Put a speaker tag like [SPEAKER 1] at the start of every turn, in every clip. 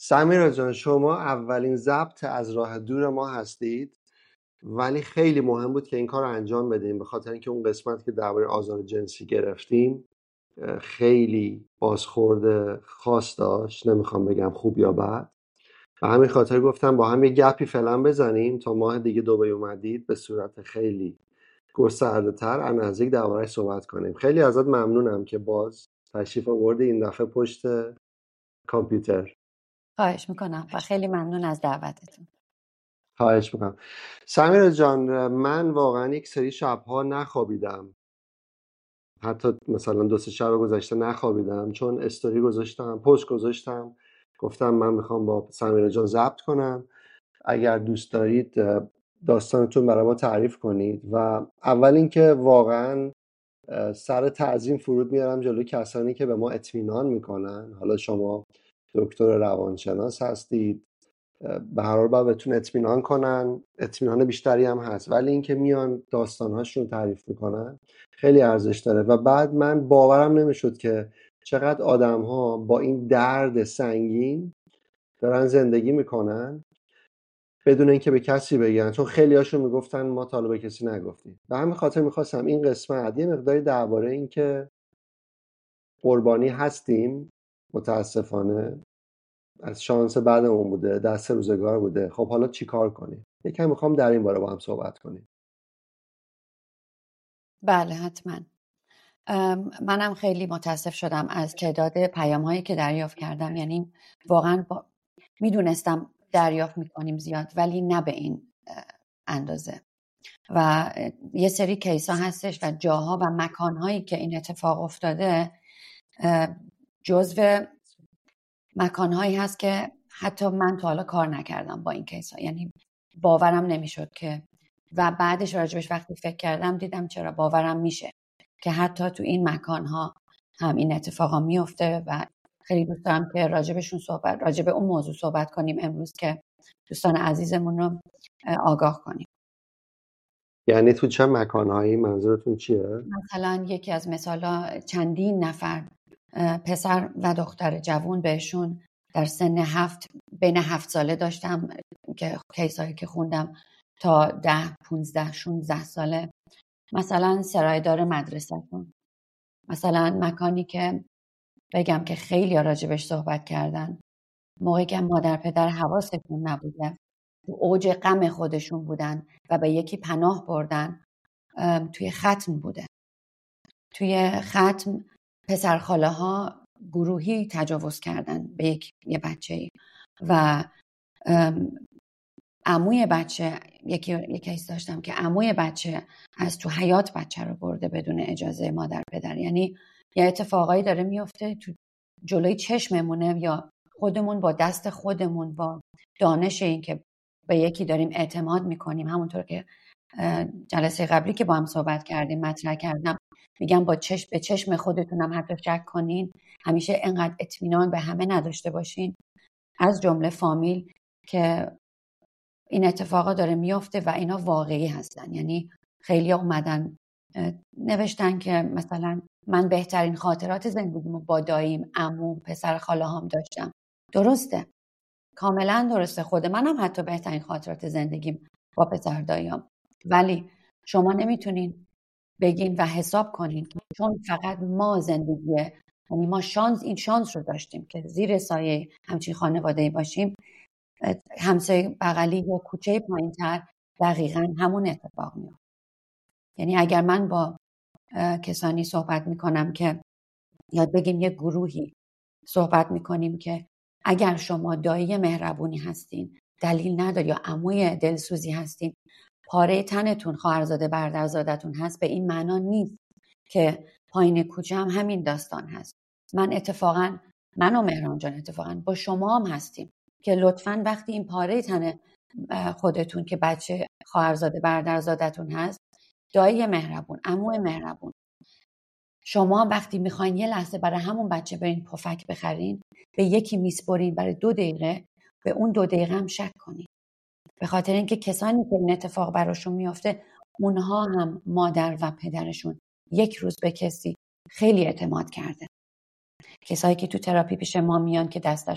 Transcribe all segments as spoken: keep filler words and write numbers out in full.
[SPEAKER 1] سمیرا جان، شما اولین ضبط از راه دور ما هستید، ولی خیلی مهم بود که این کار رو انجام بدیم، به خاطر اینکه اون قسمت که درباره آزار جنسی گرفتیم اه، خیلی بازخورد خاص داشت، نمیخوام بگم خوب یا بد. به همین خاطر گفتم با هم یه گپی فعلا بزنیم تا ماه دیگه دبی اومدید به صورت خیلی گسترده تر از نزدیک درباره‌اش صحبت کنیم. خیلی ازت ممنونم که باز تشریف آوردی این دفعه پشت کامپیوتر.
[SPEAKER 2] خواهش میکنم و خیلی ممنون از دعوتتون.
[SPEAKER 1] خواهش میکنم. سمیرا جان، من واقعا یک سری شبها نخوابیدم، حتی مثلا دو سه شب گذشته نخوابیدم، چون استوری گذاشتم، پست گذاشتم، گفتم من میخوام با سمیرا جان ضبط کنم، اگر دوست دارید داستانتون برای ما تعریف کنید. و اول اینکه واقعا سر تعظیم فرود میارم جلوی کسانی که به ما اطمینان میکنن. حالا شما دکتر روانشناس هستید، به هر حال باید بهتون اطمینان کنن، اطمینان بیشتری هم هست، ولی اینکه میان داستانهاشون رو تعریف میکنن خیلی ارزش داره. و بعد من باورم نمیشد که چقدر آدم ها با این درد سنگین دارن زندگی میکنن بدون اینکه به کسی بگن، چون خیلی هاشون میگفتن ما تا حالا به کسی نگفتیم. به همین خاطر میخواستم این قسمت یه مقداری درباره این که قربانی هستیم، متاسفانه از شانس بعدمون بوده، دست روزگار بوده، خب حالا چی کار کنیم، یکم میخوام در این باره با هم صحبت کنیم.
[SPEAKER 2] بله حتما. منم خیلی متاسف شدم از تعداد پیام هایی که دریافت کردم. یعنی واقعا با... میدونستم دریافت میکنیم زیاد، ولی نه به این اندازه. و یه سری کیس ها هستش و جاها و مکان هایی که این اتفاق افتاده جزو مکان هایی هست که حتی من تا حالا کار نکردم با این کیس ها. یعنی باورم نمیشد که، و بعدش راجبش وقتی فکر کردم دیدم چرا باورم میشه که حتی تو این مکان ها هم این اتفاقا میفته. و خیلی دوست دارم که راجبشون صحبت راجب اون موضوع صحبت کنیم امروز که دوستان عزیزمون رو آگاه کنیم.
[SPEAKER 1] یعنی تو چه مکانهایی؟ منظورتون چیه؟
[SPEAKER 2] مثلا یکی از مثالا چندین نفر پسر و دختر جوان بهشون در سن هفت بین هفت ساله داشتم که کیسایی که خوندم تا ده پونزده شونزده ساله. مثلا سرایدار مدرسه‌تون، مثلا مکانی که بگم که خیلی راجبش صحبت کردن، موقعی که مادر پدر حواسشون نبوده، تو اوج غم خودشون بودن و به یکی پناه بردن، توی ختم بوده. توی ختم پسر خاله ها گروهی تجاوز کردن به یک یه بچه‌ای و عموی بچه یکی یکی داشتم که عموی بچه از تو حیاط بچه رو برده بدون اجازه مادر پدر. یعنی یه اتفاقایی داره میفته تو جلوی چشممونه، یا خودمون با دست خودمون با دانش این که به یکی داریم اعتماد میکنیم، همونطور که جلسه قبلی که با هم صحبت کردیم مطرح کردم، میگم با چشم به چشم خودتونم حتی شک کنین، همیشه اینقدر اطمینان به همه نداشته باشین، از جمله فامیل، که این اتفاقا داره میفته و اینا واقعی هستن. یعنی خیلی اومدن نوشتن که مثلا من بهترین خاطرات زندگیمو با داییم، عمو، پسر خاله هم داشتم. درسته، کاملا درسته، خود منم حتی بهترین خاطرات زندگیم با پسر داییام. ولی شما نمیتونین بگین و حساب کنین که چون فقط ما زندگیه، یعنی ما شانس این شانس رو داشتیم که زیر سایه همچین خانواده‌ای باشیم، همسایه بغلی یا کوچه پایین‌تر دقیقاً همون اتفاق میفته. یعنی اگر من با کسانی صحبت میکنم که یاد بگیم یک گروهی صحبت میکنیم که اگر شما دایی مهربونی هستین، دلیل نداره، یا عموی دلسوزی هستین، پاره تنتون خواهرزاده برادرزادتون هست، به این معنا نیست که پایین کوچه هم همین داستان هست. من اتفاقاً من و مهران جان اتفاقاً با شما هم هستیم که لطفاً وقتی این پاره تن خودتون که بچه خواهرزاده برادرزادتون هست، دایی مهربون، عمو مهربون، شما وقتی میخواین یه لحظه برای همون بچه برین پفک بخرین، به یکی میسپرین برای دو دقیقه، به اون دو دقیقه هم شک کنین. به خاطر اینکه کسانی که این اتفاق براشون میافته، اونها هم مادر و پدرشون یک روز به کسی خیلی اعتماد کرده. کسایی که تو تراپی پیش ما میان که دستشون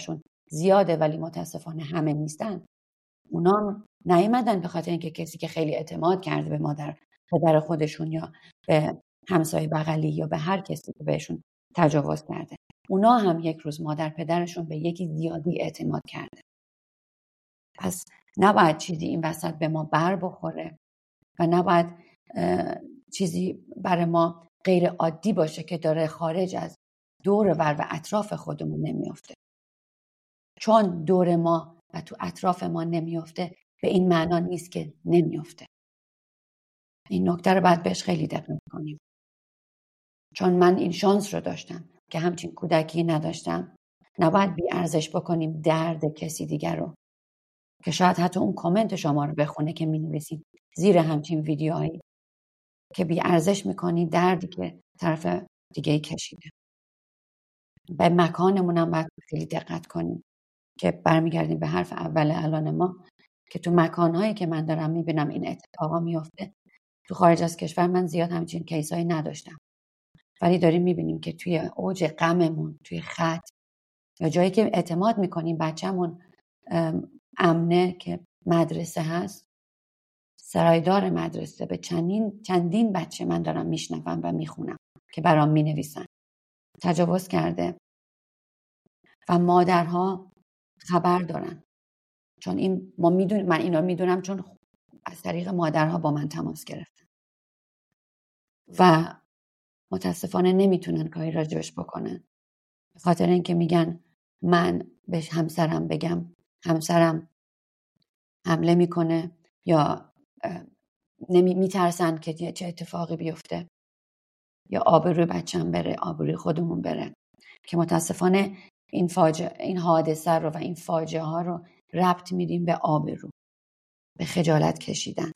[SPEAKER 2] زیاده ولی متاسفانه همه نیستن، اونا نیومدن به خاطر اینکه کسی که خیلی اعتماد کرده به مادر پدر خودشون یا به همسایه بغلی یا به هر کسی که بهشون تجاوز کرده، اونا هم یک روز مادر پدرشون به یکی زیادی اعتماد کرده. پس نباید چیزی این وسط به ما بر بخوره و نباید چیزی برای ما غیر عادی باشه که داره خارج از دور ور و اطراف خودمون نمیافته. چون دور ما و تو اطراف ما نمیافته به این معنا نیست که نمیافته. این نکته رو باید بهش خیلی دقت کنیم. چون من این شانس رو داشتم که همچین کودکی نداشتم. نباید بی ارزش بکنیم درد کسی دیگر رو که شاید حتی اون کامنت شما رو بخونه که می نویسید زیر همچین ویدیوهایی که بی ارزش میکنی دردی که طرف دیگه کشیده. به مکانمونم باید خیلی دقت کنیم که برمیگردیم به حرف اول الان ما که تو مکانهایی که من دارم میبینم این اتفاقا میفته، تو خارج از کشور من زیاد همچین کیسایی نداشتم، ولی داریم میبینیم که توی اوج غممون، توی خط یا جایی که اعتماد میکنیم بچه‌مون امنه که مدرسه هست، سرایدار مدرسه به چندین چندین بچه من دارم میشنوم و میخونم که برام مینویسن تجاوز کرده و مادرها خبر دارن. چون این ما میدونیم، من اینا میدونم چون از طریق مادرها با من تماس گرفتن و متاسفانه نمیتونن کاری راجبش بکنن به خاطر اینکه میگن من به همسرم بگم همسرم حمله میکنه یا نمی میترسن که چه اتفاقی بیفته یا آبروی بچم بره، آبروی خودمون بره، که متاسفانه این فاجعه این حادثه رو و این فاجعه ها رو ربط میدیم به آبرو، به خجالت کشیدن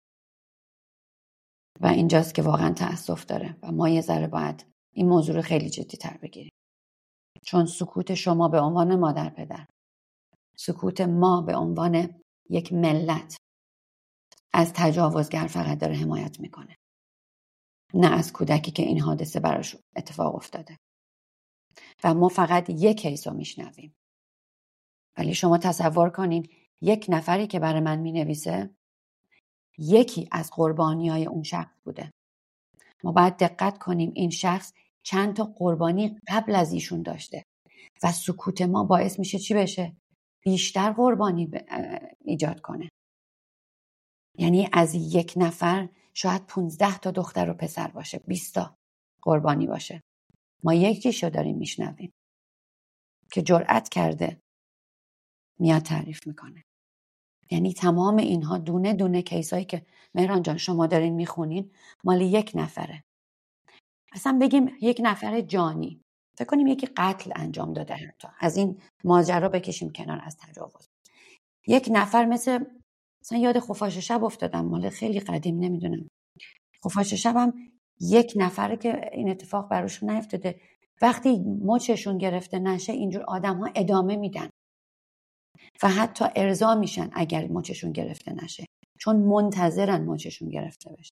[SPEAKER 2] و اینجاست که واقعا تأسف داره و ما یه ذره باید این موضوع رو خیلی جدی تر بگیریم. چون سکوت شما به عنوان مادر پدر، سکوت ما به عنوان یک ملت از تجاوزگر فقط داره حمایت میکنه، نه از کودکی که این حادثه براش اتفاق افتاده. و ما فقط یک کیس رو میشنویم، ولی شما تصور کنین یک نفری که برای من مینویسه یکی از قربانی های اون شخص بوده. ما باید دقت کنیم این شخص چند تا قربانی قبل از ایشون داشته و سکوت ما باعث میشه چی بشه؟ بیشتر قربانی ایجاد کنه. یعنی از یک نفر شاید پونزده تا دختر و پسر باشه، بیست تا قربانی باشه. ما یکیشو داریم میشنویم که جرأت کرده میاد تعریف میکنه. یعنی تمام اینها دونه دونه کیسایی که مهران جان شما دارین میخونین مال یک نفره. اصلا بگیم یک نفر جانی، فکر کنیم یکی قتل انجام داده، حتی از این ماجرا بکشیم کنار از تجاوز. یک نفر مثل مثلا یاد خفاش شب افتادم، مال خیلی قدیم، نمیدونم خفاش شب هم یک نفره که این اتفاق براشون نیفتاده. وقتی مچشون گرفته نشه اینجور آدم ها ادامه میدن و حتی ارضا میشن اگر مچشون گرفته نشه، چون منتظرن مچشون گرفته بشه.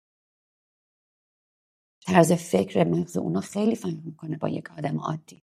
[SPEAKER 2] طرز فکر مغز اونا خیلی فرق میکنه با یک آدم عادی.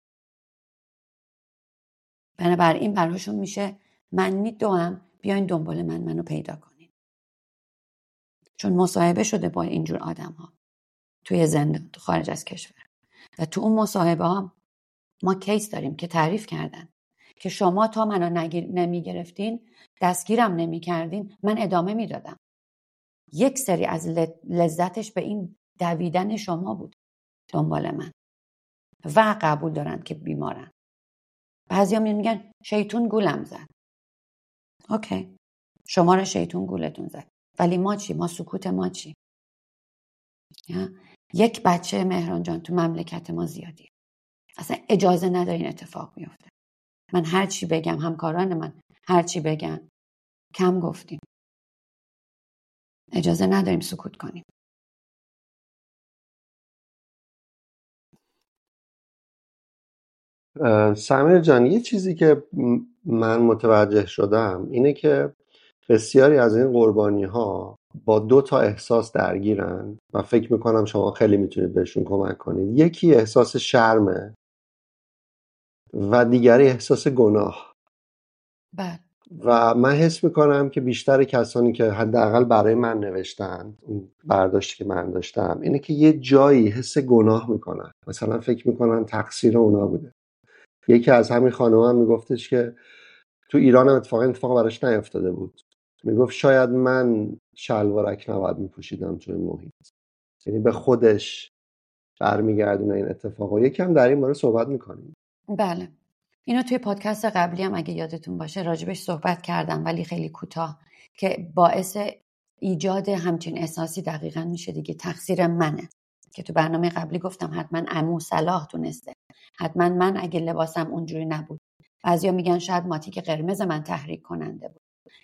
[SPEAKER 2] بنابراین براشون میشه من میدوام بیاین دنبال من، منو پیدا کنین. چون مصاحبه شده با اینجور آدم ها توی زندان، تو خارج از کشور، و تو اون مصاحبه ها ما کیس داریم که تعریف کردن که شما تا منو نمیگرفتین، دستگیرم نمیکردین، من ادامه میدادم. یک سری از لذتش به این دویدن شما بود دنبال من و قبول دارن که بیمارن. بعضی هم میگن شیطون گولم زد. اوکی، شما رو شیطون گولتون زد، ولی ما چی؟ ما سکوت ما چی؟ یک بچه مهران جان تو مملکت ما زیادیه، اصلا اجازه ندارین اتفاق بیفته. من هر چی بگم، همکاران من هر چی بگن، کم گفتیم. اجازه نداریم سکوت کنیم.
[SPEAKER 1] سمیر جان، یه چیزی که من متوجه شدم اینه که بسیاری از این قربانی ها با دو تا احساس درگیرن و فکر میکنم شما خیلی میتونید بهشون کمک کنید. یکی احساس شرمه و دیگری احساس گناه.
[SPEAKER 2] بله.
[SPEAKER 1] و من حس میکنم که بیشتر کسانی که حداقل برای من نوشتن، اون برداشتی که من داشتم اینه که یه جایی حس گناه میکنن، مثلا فکر میکنن تقصیر اونا بوده. یکی از همین خانوما هم میگفتش که تو ایران هم اتفاقا اتفاق براش نیفتاده بود، میگفت شاید من شلوارک نباید میپوشیدم توی محیط. یعنی به خودش برمیگردونه این اتفاقا. یکم در این باره صحبت میکنیم.
[SPEAKER 2] بله، اینو توی پادکست قبلی هم اگه یادتون باشه راجبش صحبت کردم، ولی خیلی کوتاه، که باعث ایجاد همچین احساسی دقیقاً میشه دیگه تقصیر منه، که تو برنامه قبلی گفتم حتما عمو صلاح تونسته، حتما من اگه لباسم اونجوری نبود. بعضیا میگن شاید ماتیک قرمز من تحریک کننده بود.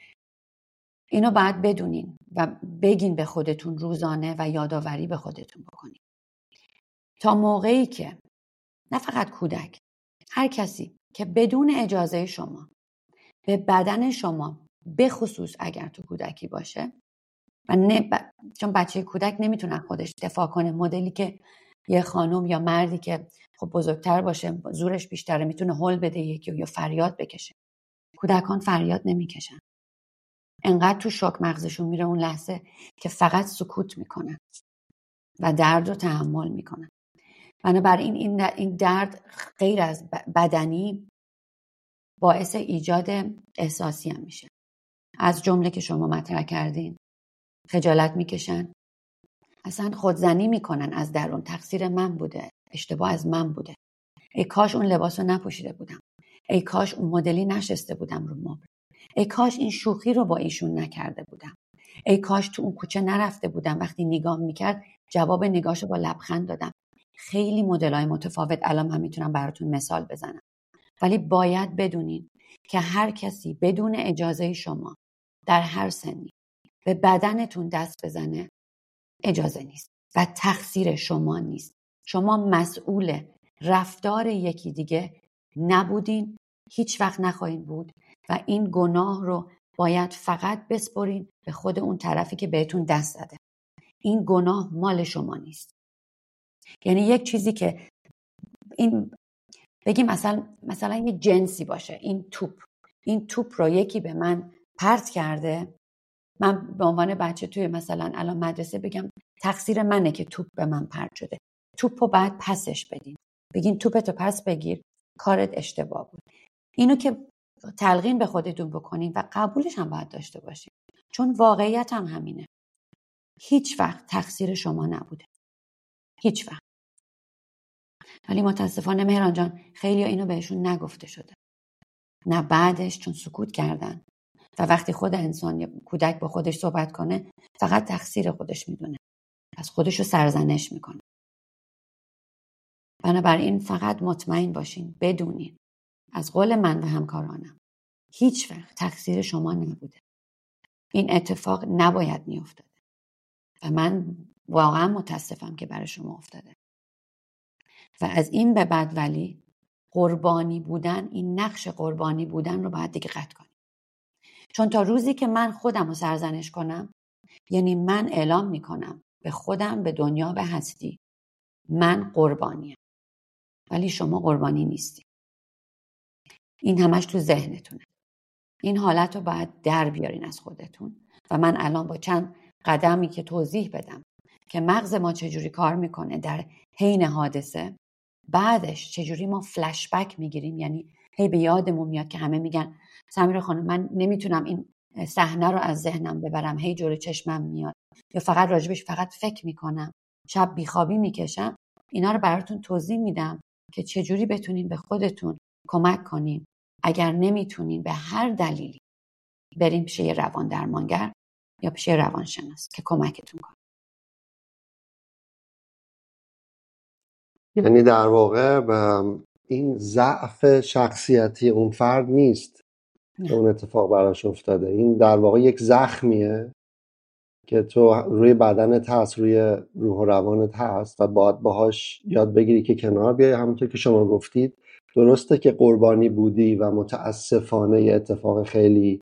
[SPEAKER 2] اینو باید بدونین و بگین به خودتون روزانه و یادآوری به خودتون بکنین تا موقعی که نه فقط کودک، هر کسی که بدون اجازه شما به بدن شما، به خصوص اگر تو کودکی باشه و نه ب... چون بچه کودک نمیتونه خودش دفاع کنه، مدلی که یه خانم یا مردی که خب بزرگتر باشه زورش بیشتره میتونه هول بده یکی یا فریاد بکشه. کودکان فریاد نمیکشن، انقدر تو شوک مغزشون میره اون لحظه که فقط سکوت میکنن و درد رو تحمل میکنن. بنابراین این این درد غیر از بدنی باعث ایجاد احساسی هم میشه، از جمله که شما مطرح کردین، خجالت میکشن، اصلا خودزنی میکنن از درون، تقصیر من بوده، اشتباه از من بوده، ای کاش اون لباس رو نپوشیده بودم، ای کاش اون مدلی نشسته بودم رو مبل، ای کاش این شوخی رو با ایشون نکرده بودم، ای کاش تو اون کوچه نرفته بودم، وقتی نگاه میکرد جواب نگاهشو با لبخند دادم. خیلی مدل‌های متفاوت الان من میتونم براتون مثال بزنم، ولی باید بدونین که هر کسی بدون اجازه شما در هر سنی به بدنتون دست بزنه اجازه نیست و تقصیر شما نیست. شما مسئول رفتار یکی دیگه نبودین، هیچ وقت نخواهید بود و این گناه رو باید فقط بسپرین به خود اون طرفی که بهتون دست زده. این گناه مال شما نیست. یعنی یک چیزی که این بگیم مثلا مثلا یه جنسی باشه، این توپ این توپ رو یکی به من پرت کرده، من به عنوان بچه توی مثلا الان مدرسه بگم تقصیر منه که توپ به من پرت شده، توپ رو باید پسش بدین، بگین توپتو پس بگیر، کارت اشتباه بود. اینو که تلقین به خودتون بکنین و قبولش هم باید داشته باشین، چون واقعیت هم همینه. هیچ وقت تقصیر شما نبوده، هیچ وقت. ولی متاسفانه مهران جان خیلی اینو بهشون نگفته شده، نه بعدش، چون سکوت کردن و وقتی خود انسان یا کودک با خودش صحبت کنه فقط تقصیر خودش میدونه، از خودش رو سرزنش میکنه. بنابراین فقط مطمئن باشین، بدونین از قول من و همکارانم هیچ وقت تقصیر شما نبوده، این اتفاق نباید میافتاده و من واقعا متاسفم که برای شما افتاده و از این به بعد ولی قربانی بودن، این نقش قربانی بودن رو باید دیگه قطع کنیم، چون تا روزی که من خودم رو سرزنش کنم یعنی من اعلام میکنم به خودم، به دنیا، به هستی من قربانیم، ولی شما قربانی نیستی. این همش تو ذهنتونه. این حالت رو باید در بیارین از خودتون و من الان با چند قدمی که توضیح بدم که مغز ما چجوری کار میکنه در حین حادثه، بعدش چجوری ما فلش بک میگیریم، یعنی هی به یادمون میاد که همه میگن سمیرا خانم من نمیتونم این صحنه رو از ذهنم ببرم، هی جلوی چشمم میاد یا فقط راجبش فقط فکر میکنم، شب بیخوابی میکشم. اینا رو براتون توضیح میدم که چجوری بتونین به خودتون کمک کنین. اگر نمیتونین به هر دلیلی برین پیش یه روان درمانگر یا پیش یه روانشناس که کمکتون کنه.
[SPEAKER 1] یعنی در واقع این ضعف شخصیتی اون فرد نیست که اون اتفاق براش افتاده، این در واقع یک زخمیه که تو روی بدنت هست، روی روح و روانت هست و باید باهاش یاد بگیری که کنار بیای. همونطور که شما گفتید درسته که قربانی بودی و متاسفانه یه اتفاق خیلی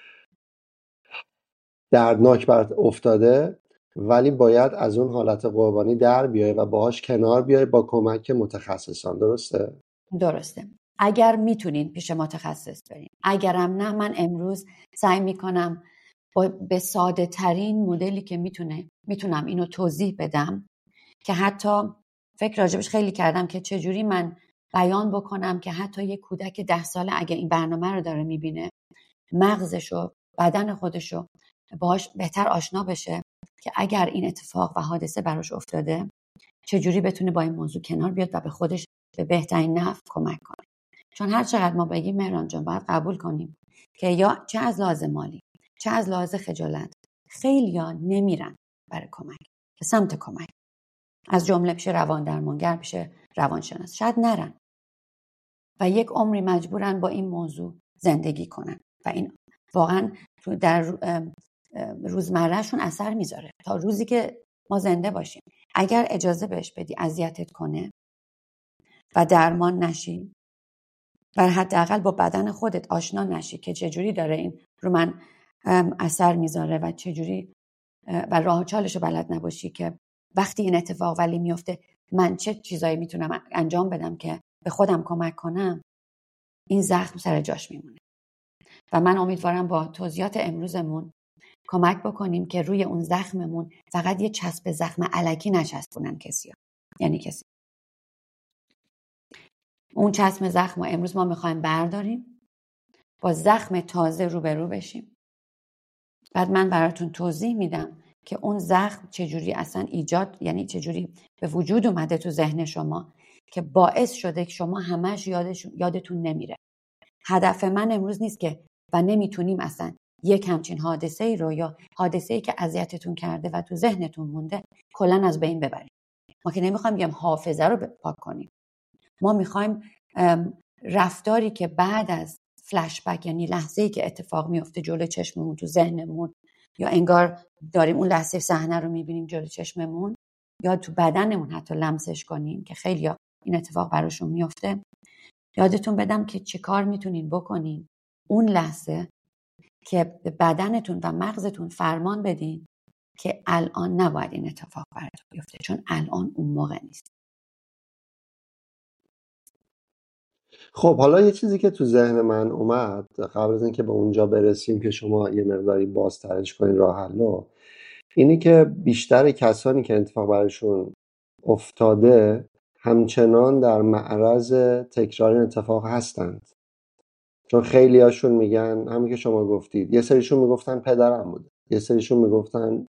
[SPEAKER 1] دردناک برات افتاده، ولی باید از اون حالت قربانی در بیای و باهاش کنار بیای با کمک متخصصان. درسته؟
[SPEAKER 2] درسته. اگر میتونین پیش متخصص برین، اگرم نه من امروز سعی میکنم با به ساده ترین مدلی که میتونه میتونم اینو توضیح بدم که حتی فکر راجبش خیلی کردم که چجوری من بیان بکنم که حتی یک کودک ده ساله اگه این برنامه رو داره میبینه مغزشو، بدن خودشو باهاش بهتر آشنا بشه که اگر این اتفاق و حادثه براش افتاده چجوری بتونه با این موضوع کنار بیاد و به خودش به بهترین نحو کمک کنه. چون هر چقدر ما بگیم مهران جان باید قبول کنیم که یا چه از لحاظ مالی چه از لحاظ خجالت خیلی‌ها نمیرن برای کمک به سمت کمک، از جمله پیش روان درمانگر، پیش روانشناس، شاید نرن و یک عمری مجبورن با این موضوع زندگی کنن و این واقعا در روزمرهشون اثر میذاره تا روزی که ما زنده باشیم. اگر اجازه بهش بدی اذیتت کنه و درمان نشی و حداقل با بدن خودت آشنا نشی که چجوری داره این رو من اثر میذاره و چجوری و راه و چالشو بلد نباشی که وقتی این اتفاق ولی میفته من چه چیزایی میتونم انجام بدم که به خودم کمک کنم، این زخم سر جاش میمونه. و من امیدوارم با توضیحات امروزمون کمک بکنیم که روی اون زخممون فقط یه چسب زخم الکی نچسبونن کسی ها. یعنی کسی اون چسب زخم رو امروز ما میخوایم برداریم، با زخم تازه روبرو بشیم. بعد من براتون توضیح میدم که اون زخم چجوری اصلا ایجاد، یعنی چجوری به وجود اومده تو ذهن شما که باعث شده که شما همش یادش یادتون نمیره. هدف من امروز نیست که و نمیتونیم اصلا یک همچین حادثه ای رو یا حادثه ای که اذیتتون کرده و تو ذهنتون مونده کلا از بین ببریم. ما که نمیخوایم بگم حافظه رو پاک کنیم. ما میخوایم رفتاری که بعد از فلش بک، یعنی لحظه‌ای که اتفاق میفته جلوی چشممون تو ذهنمون یا انگار داریم اون لحظه صحنه رو میبینیم جلوی چشممون یا تو بدنمون حتی لمسش کنیم که خیلی این اتفاق براشون میفته، یادتون بدم که چه کار میتونین بکنین اون لحظه که به بدنتون و مغزتون فرمان بدین که الان نباید این اتفاق براتون بیفته، چون الان اون موقع نیست.
[SPEAKER 1] خب حالا یه چیزی که تو ذهن من اومد قبل از اینکه به اونجا برسیم که شما یه مقداری بازترش کنین راه حلو، اینی که بیشتر کسانی که اتفاق براشون افتاده همچنان در معرض تکرار این اتفاق هستند. چون خیلی هاشون میگن همین که شما گفتید، یه سریشون میگفتن پدرم بوده، یه سریشون میگفتن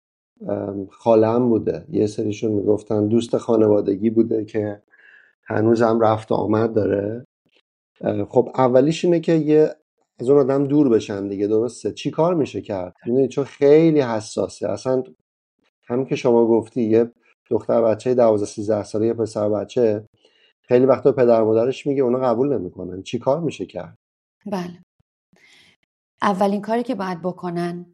[SPEAKER 1] خاله‌ام بوده، یه سریشون میگفتن دوست خانوادگی بوده که هنوز هم رفت و آمد داره. خب اولیش اینه که یه از اون آدم دور بشن دیگه، درسته؟ چی کار میشه کرد؟ یعنی چون خیلی حساسه. اصلا همین که شما گفتی یه دختر بچه دوازده سیزده ساله، یه پسر بچه خیلی وقتا پدر مادرش میگه اونا قبول نمیکنن. چی کار میشه کرد؟
[SPEAKER 2] بله، اولین کاری که باید بکنن،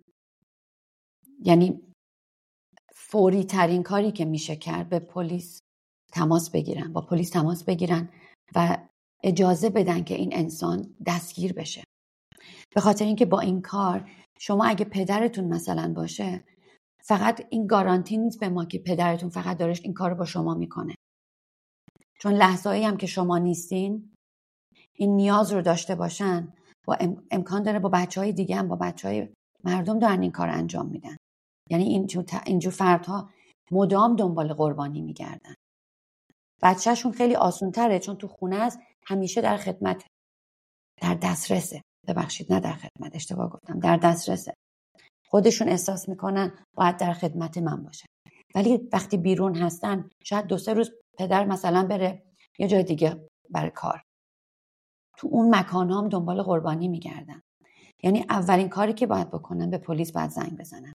[SPEAKER 2] یعنی فوری ترین کاری که میشه کرد، به پلیس تماس بگیرن، با پلیس تماس بگیرن و اجازه بدن که این انسان دستگیر بشه. به خاطر اینکه با این کار شما اگه پدرتون مثلا باشه، فقط این گارانتی نیست به ما که پدرتون فقط دارش این کار با شما میکنه، چون لحظه‌ای هم که شما نیستین این نیاز رو داشته باشن با ام... امکان داره با بچهای دیگه هم با بچهای مردم دارن این کار انجام میدن. یعنی اینجور, ت... اینجور فردها مدام دنبال قربانی میگردن. بچهشون خیلی آسون تره چون تو خونه است، همیشه در خدمت، در دسترسه. ببخشید نه در خدمت، اشتباه گفتم، در دسترسه. خودشون احساس میکنن باید در خدمت من باشه. ولی وقتی بیرون هستن شاید دو سه روز پدر مثلا بره یه جای دیگه برای کار، تو اون مکان هم دنبال قربانی میگردن. یعنی اولین کاری که باید بکنن به پلیس باید زنگ بزنن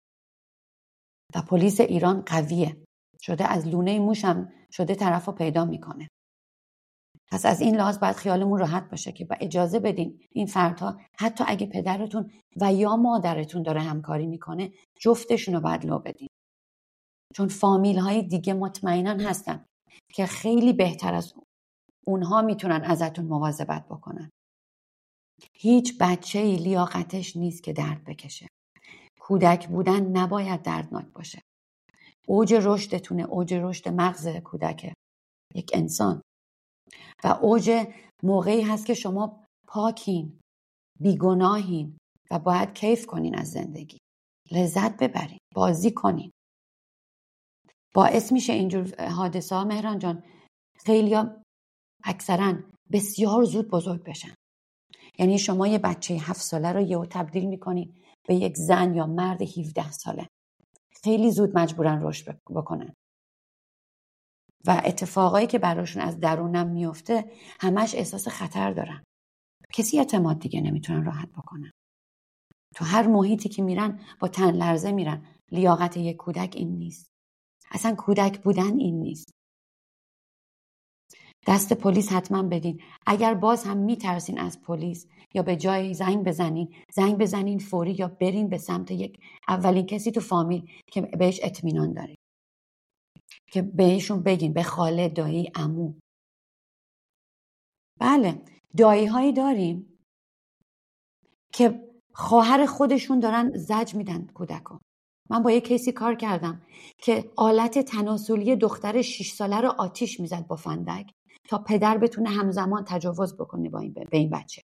[SPEAKER 2] و پلیس ایران قویه، شده از لونه موش هم شده طرفو پیدا میکنه. پس از این لحاظ باید خیالمون راحت باشه که با اجازه بدین این فردها، حتی اگه پدرتون و یا مادرتون داره همکاری میکنه، جفتشون رو باید لو بدین، چون فامیل های دیگه مطمئنن هستن که خیلی بهتر از اونها میتونن ازتون مواظبت بکنن. هیچ بچه‌ای لیاقتش نیست که درد بکشه. کودک بودن نباید دردناک باشه. اوج رشدتونه، اوج رشد مغز کودک یک انسان. و اوج موقعی هست که شما پاکین، بیگناهین و باید کیف کنین از زندگی، لذت ببرین، بازی کنین. باعث میشه اینجور حادثه ها مهران جان خیلیا اکثرا بسیار زود بزرگ بشن. یعنی شما یه بچه هفت ساله رو یهو تبدیل میکنین به یک زن یا مرد هفده ساله. خیلی زود مجبورن رشد بکنن و اتفاقایی که براشون از درونم میفته همش احساس خطر دارن. کسی اعتماد دیگه نمیتونن راحت بکنن. تو هر محیطی که میرن با تن لرزه میرن. لیاقت یک کودک این نیست. اصلا کودک بودن این نیست. دست پلیس حتما بدین. اگر باز هم میترسین از پلیس یا به جای زنگ بزنین، زنگ بزنین فوری یا برین به سمت یک اولین کسی تو فامیل که بهش اطمینان دارین، که بهشون بگین، به خاله، دایی، عمو. بله، دایی هایی داریم که خواهر خودشون دارن زج میدن کودکو. من با یه کیسی کار کردم که آلت تناسلی دختر شش ساله رو آتیش میزد با فندک تا پدر بتونه همزمان تجاوز بکنه با این به این بچه.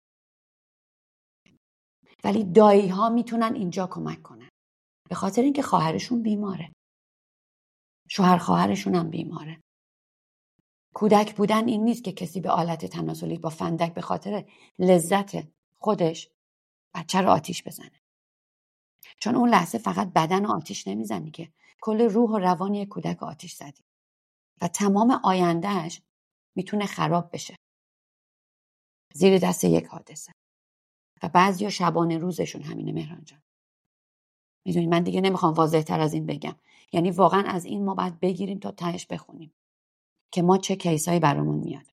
[SPEAKER 2] ولی دایی ها میتونن اینجا کمک کنن به خاطر اینکه خواهرشون بیماره، شوهر خواهرشون هم بیماره. کودک بودن این نیست که کسی به آلت تناسلی با فندک به خاطر لذت خودش بچه رو آتیش بزنه. چون اون لحظه فقط بدن آتیش نمیزنی، که کل روح و روان یک کودک آتیش زدی و تمام آیندهش میتونه خراب بشه زیر دست یک حادثه. و بعضیا شبانه روزشون همینه مهران جان. میدونی من دیگه نمیخوام واضح تر از این بگم. یعنی واقعا از این ما باید بگیریم تا تهش بخونیم که ما چه کیسایی برامون میاد.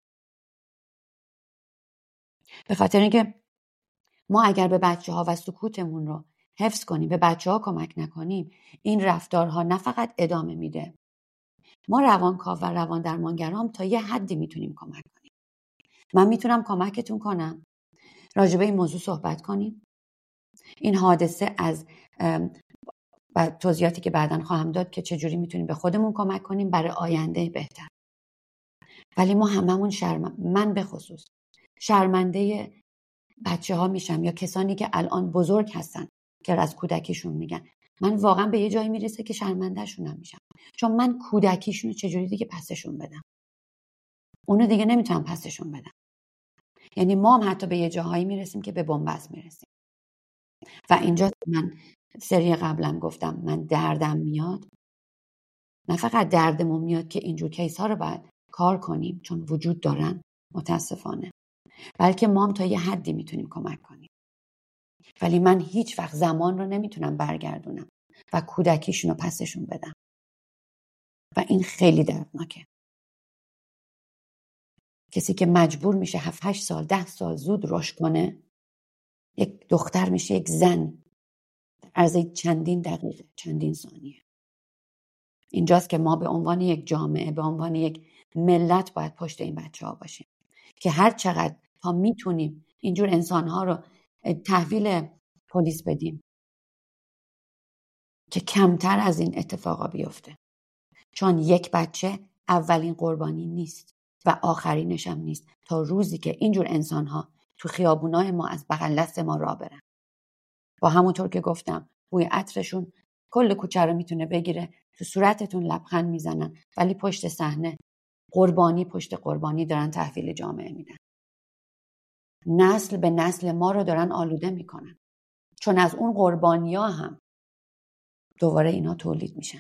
[SPEAKER 2] به خاطر اینکه ما اگر به بچه ها و سکوتمون رو حفظ کنیم، به بچه ها کمک نکنیم، این رفتارها نه فقط ادامه میده. ما روانکاو و روان درمانگرام تا یه حدی میتونیم کمک کنیم. من میتونم کمکتون کنم راجع به این موضوع صحبت کنیم. این حادثه از و توضیحاتی که بعداً خواهم داد که چجوری میتونیم به خودمون کمک کنیم برای آینده بهتر. ولی ما هممون شرم من به خصوص شرمنده بچه ها میشم یا کسانی که الان بزرگ هستن که از کودکیشون میگن. من واقعا به یه جایی میرسه که شرمنده شونم میشم، چون من کودکیشون چجوری دیگه پسشون بدم. اونو دیگه نمیتونم پسشون بدم. یعنی ما هم حتی به یه جاهایی میرسیم که به بنبست میرسیم. و اینجا من سری قبلم گفتم من دردم میاد. نه فقط دردمون میاد که اینجور کیس ها رو باید کار کنیم چون وجود دارن متاسفانه، بلکه ما هم تا یه حدی میتونیم کمک کنیم. ولی من هیچ وقت زمان رو نمیتونم برگردونم و کودکیشون رو پسشون بدم و این خیلی دردناکه. کسی که مجبور میشه هفت هشت سال ده سال زود رشد کنه، یک دختر میشه یک زن در عرض چندین دقیقه، چندین ثانیه. اینجاست که ما به عنوان یک جامعه، به عنوان یک ملت باید پشت این بچه ها باشیم که هر چقدر تا میتونیم اینجور انسانها رو تحویل پلیس بدیم که کمتر از این اتفاقا بیفته. چون یک بچه اولین قربانی نیست و آخرینش هم نیست تا روزی که اینجور انسانها تو خیابونای ما از بغل دست ما راه برن. با همونطور که گفتم بوی عطرشون کل کوچه رو میتونه بگیره، تو صورتتون لبخند میزنن، ولی پشت صحنه قربانی پشت قربانی دارن تحویل جامعه میدن. نسل به نسل ما رو دارن آلوده میکنن، چون از اون قربانیا هم دوباره اینا تولید میشن.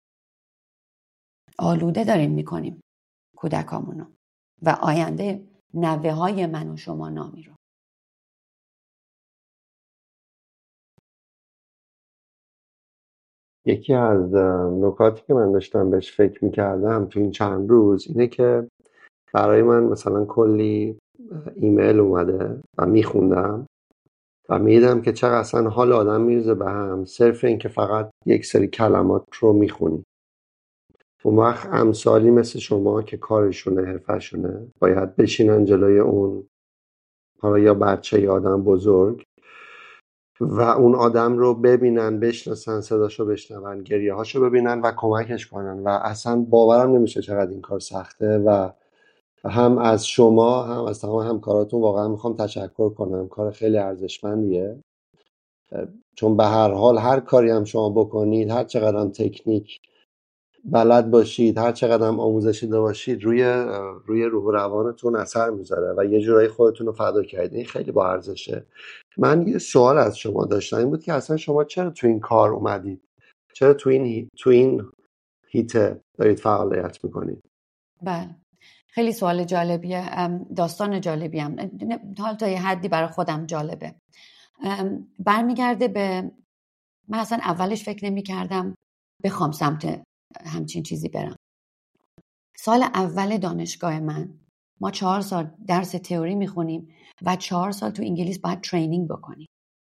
[SPEAKER 2] آلوده داریم میکنیم کودکامونو و آینده نوه های من و شما نامی رو.
[SPEAKER 1] یکی از نکاتی که من داشتم بهش فکر میکردم تو این چند روز اینه که برای من مثلا کلی ایمیل اومده و میخوندم و میدم که چقدر اصلا حال آدم میرزه به هم صرف این که فقط یک سری کلمات رو میخونی. اون وقت امثالی مثل شما که کارشونه، حرفشونه، باید بشینن جلوی اون حالا یا بچه یا آدم بزرگ و اون آدم رو ببینن، بشناسن، صداشو بشنون، گریه هاشو ببینن و کمکش کنن. و اصلا باورم نمیشه چقدر این کار سخته و هم از شما هم از تمام همکاراتون واقعا میخوام تشکر کنم. کار خیلی ارزشمندیه، چون به هر حال هر کاری هم شما بکنید، هر چقدر هم تکنیک بلد باشید، هر چقدر هم آموزش دیده باشید، روی روی روح و روانتون اثر میذاره و یه جورایی خودتون رو فدا کردید. این خیلی با ارزشه. من یه سوال از شما داشتم، این بود که اصلا شما چرا تو این کار اومدید؟ چرا تو این هی- تو این هیته دارید فعالیت میکنید؟
[SPEAKER 2] بله، خیلی سوال جالبیه، داستان جالبی هم حال تا یه حدی برای خودم جالبه. برمیگرده به من اصلا اولش فکر نمی کردم بخوام سمت همچین چیزی برم. سال اول دانشگاه من، ما چهار سال درس تئوری میخونیم و چهار سال تو انگلیس باید ترینینگ بکنیم،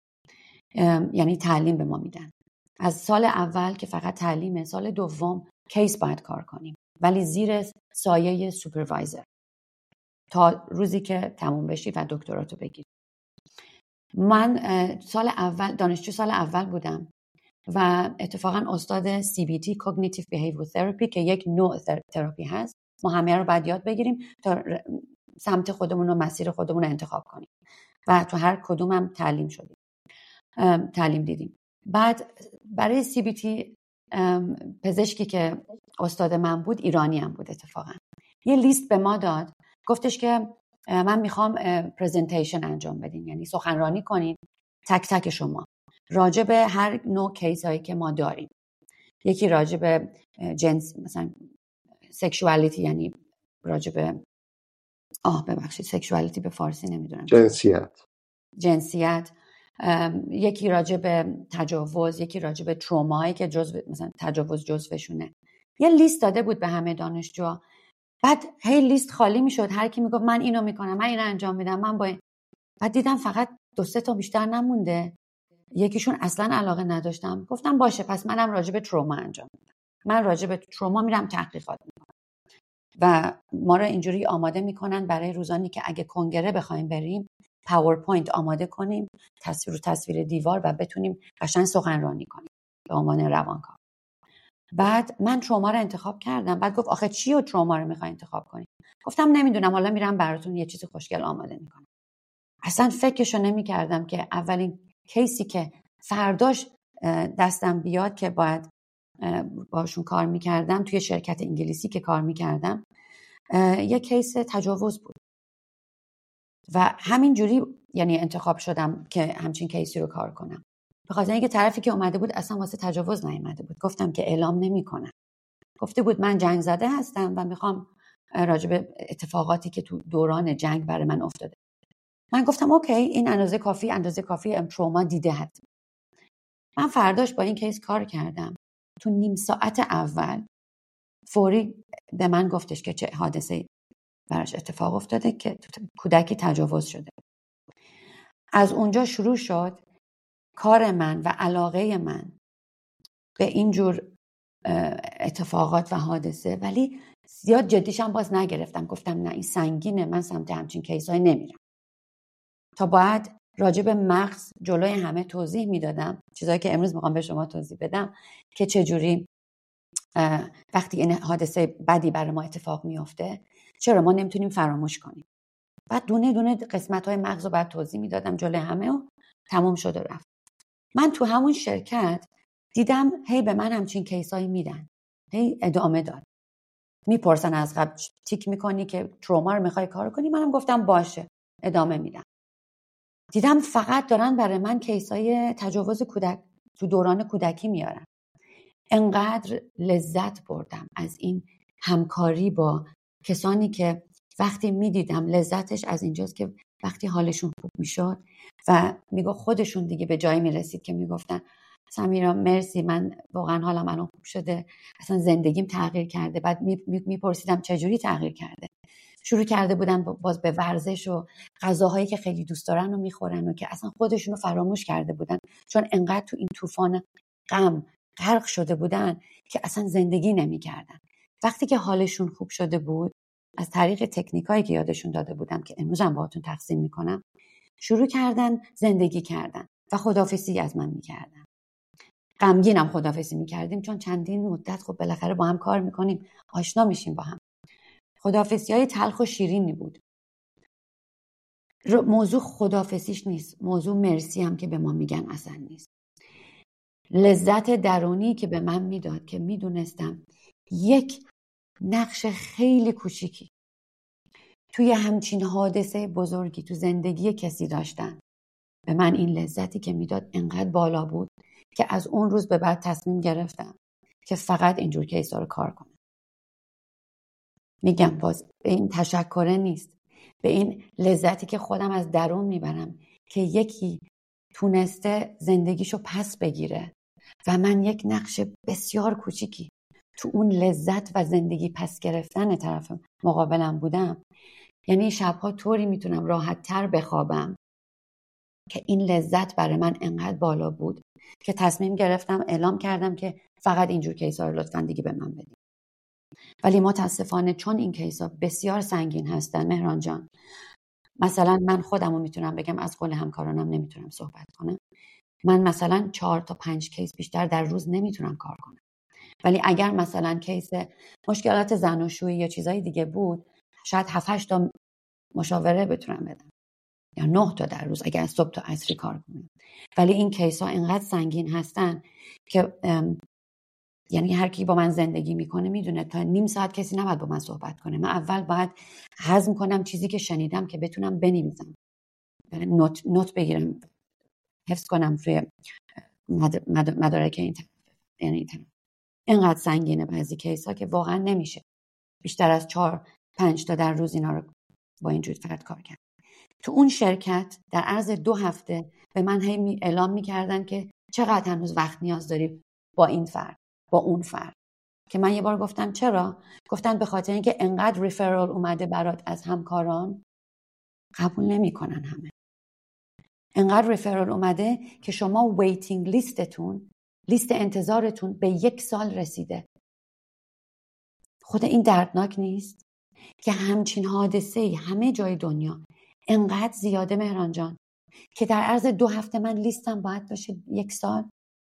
[SPEAKER 2] یعنی تعلیم به ما میدن. از سال اول که فقط تعلیمه، سال دوم کیس باید کار کنیم ولی زیر سایه سوپروایزر تا روزی که تموم بشی و دکتراتو بگیری. من سال اول دانشجو سال اول بودم و اتفاقا استاد سی بی تی Cognitive Behavioral Therapy که یک نوع تراپی هست، ما همه رو باید یاد بگیریم تا سمت خودمون و مسیر خودمون رو انتخاب کنیم و تو هر کدوم هم تعلیم شدیم، تعلیم دیدیم. بعد برای سی بی تی پزشکی که استاد من بود ایرانی هم بود، اتفاقا یه لیست به ما داد، گفتش که من میخوام پرزنتیشن انجام بدین، یعنی سخنرانی کنین تک تک شما راجع به هر نوع کیس هایی که ما داریم. یکی راجع به جنس، مثلا سکشوالیتی، یعنی راجع به آه ببخشید سکشوالیتی به فارسی نمیدونم،
[SPEAKER 1] جنسیت
[SPEAKER 2] جنسیت، یکی راجع به تجاوز، یکی راجع به ترومایی که جزء مثلا تجاوز جزوشونه. یه لیست داده بود به همه دانشجوها. بعد هی لیست خالی میشد، هر کی میگفت من اینو میکنم، من اینو انجام میدم، من با این. بعد دیدم فقط دو سه تا بیشتر نمونده. یکیشون اصلا علاقه نداشتم. گفتم باشه، پس منم راجع به تروما انجام میدم. من راجع به تروما میرم تحقیقات میکنم. و ما رو اینجوری آماده میکنن برای روزانی که اگه کنگره بخوایم بریم، پاورپوینت آماده کنیم، تصویر و تصویر دیوار و بتونیم قشنگ سخنرانی کنیم به عنوان روانکاو. بعد من تروما رو انتخاب کردم. بعد گفت آخه چی و تروما رو میخوای انتخاب کنی؟ گفتم نمیدونم، حالا میرم براتون یه چیز خوشگل آماده میکنم. اصلا فکرشو نمیکردم که اولین کیسی که فرداش دستم بیاد که باید باشون کار میکردم توی شرکت انگلیسی که کار میکردم، یه کیس تجاوز بود و همین جوری یعنی انتخاب شدم که همچین کیسی رو کار کنم. به خاطر اینکه طرفی که اومده بود اصلا واسه تجاوز نیومده بود. گفتم که اعلام نمیکنم. گفته بود من جنگ زده هستم و میخوام راجع به اتفاقاتی که تو دوران جنگ برای من افتاده. من گفتم اوکی، این اندازه کافی اندازه کافی ام تروما دیده هست. من فرداش با این کیس کار کردم. تو نیم ساعت اول فوری به من گفتش که چه حادثه براش اتفاق افتاده که کودکی تجاوز شده. از اونجا شروع شد کار من و علاقه من به اینجور اتفاقات و حادثه، ولی زیاد جدیشم باز نگرفتم. گفتم نه این سنگینه، من سمت همچین کیسای نمیرم. تا بعد راجع به مغز جلوی همه توضیح میدادم، چیزایی که امروز میخوام به شما توضیح بدم که چجوری وقتی این حادثه بدی برای ما اتفاق میفته چرا ما نمیتونیم فراموش کنیم. بعد دونه دونه قسمت‌های مغز رو بعد توضیح میدادم جلوی همه و تموم شد و رفت. من تو همون شرکت دیدم هی به من همچین کیسایی میدن، هی ادامه داد. میپرسن از قبل تیک میکنی که تروما رو میخوای کار کنی؟ منم گفتم باشه، ادامه میدم. دیدم فقط دارن برای من کیسای تجاوز کودک تو دوران کودکی میارن. انقدر لذت بردم از این همکاری با کسانی که وقتی میدیدم لذتش از اینجاست که وقتی حالشون خوب میشد و میگو خودشون دیگه به جایی میرسید که میگفتن سمیرا مرسی، من واقعا حالم الان خوب شده، اصلا زندگیم تغییر کرده. بعد میپرسیدم چجوری تغییر کرده؟ شروع کرده بودن باز به ورزش و غذاهایی که خیلی دوست دارن و میخورن و که اصلا خودشونو فراموش کرده بودن، چون انقدر تو این طوفان غم غرق شده بودن که اصلا زندگی نمیکردن. وقتی که حالشون خوب شده بود، از طریق تکنیکایی که یادشون داده بودم که امروز هم باهاتون تقسیم میکنم، شروع کردن زندگی کردن و خداحافظی از من میکردن. غمگینم خداحافظی میکردیم چون چندین مدت خب بالاخره با هم کار میکنیم، آشنا میشیم با هم. خداحافظی های تلخ و شیرینی بود. موضوع خداحافظیش نیست، موضوع مرسی هم که به ما میگن اصلا نیست. لذت درونی که به من میداد که میدونستم یک نقش خیلی کوچیکی توی همچین حادثه بزرگی تو زندگی کسی داشتن، به من این لذتی که میداد انقدر بالا بود که از اون روز به بعد تصمیم گرفتم که فقط اینجور کیسا رو کار کنم. میگم باز به این تشکره نیست، به این لذتی که خودم از درون میبرم که یکی تونسته زندگیشو پس بگیره و من یک نقش بسیار کوچیکی تو اون لذت و زندگی پس گرفتن طرف مقابلم بودم. یعنی شبها طوری میتونم راحت تر بخوابم که این لذت برای من انقدر بالا بود که تصمیم گرفتم، اعلام کردم که فقط اینجور کیسا رو لطفاً دیگه به من بدید. ولی متاسفانه چون این کیسا بسیار سنگین هستن مهران جان، مثلا من خودم رو میتونم بگم، از قول همکارانم نمیتونم صحبت کنم، من مثلا چهار تا پنج کیس بیشتر در روز نمیتونم کار کنم. ولی اگر مثلا کیس مشکلات زناشویی یا چیزای دیگه بود، شاید هفت هشت تا مشاوره بتونم بدم یا نه تا در روز اگر از صبح تا عصری کار کنم. ولی این کیس ها انقدر سنگین هستن که یعنی هر کی با من زندگی میکنه میدونه تا نیم ساعت کسی نباید با من صحبت کنه. من اول باید هضم کنم چیزی که شنیدم که بتونم بنویسم، نوت نوت بگیرم، حفظ کنم توی مد... مد... مدارک این طرف. یعنی اینقدر سنگینه بعضی کیس ها که واقعا نمیشه بیشتر از چهار پنج تا در روز اینا رو با اینجور فرد کار کرد. تو اون شرکت در عرض دو هفته به من هی اعلام میکردن که چقدر هنوز وقت نیاز داری با این فرد، با اون فرد. که من یه بار گفتم چرا؟ گفتن به خاطر اینکه انقدر ریفرال اومده برات از همکاران، قبول نمیکنن همه. انقدر ریفرال اومده که شما ویتینگ لیستتون، لیست انتظارتون به یک سال رسیده. خود این دردناک نیست که همچین حادثه‌ای همه جای دنیا انقدر زیاده مهران جان که در عرض دو هفته من لیستم باید باشه یک سال؟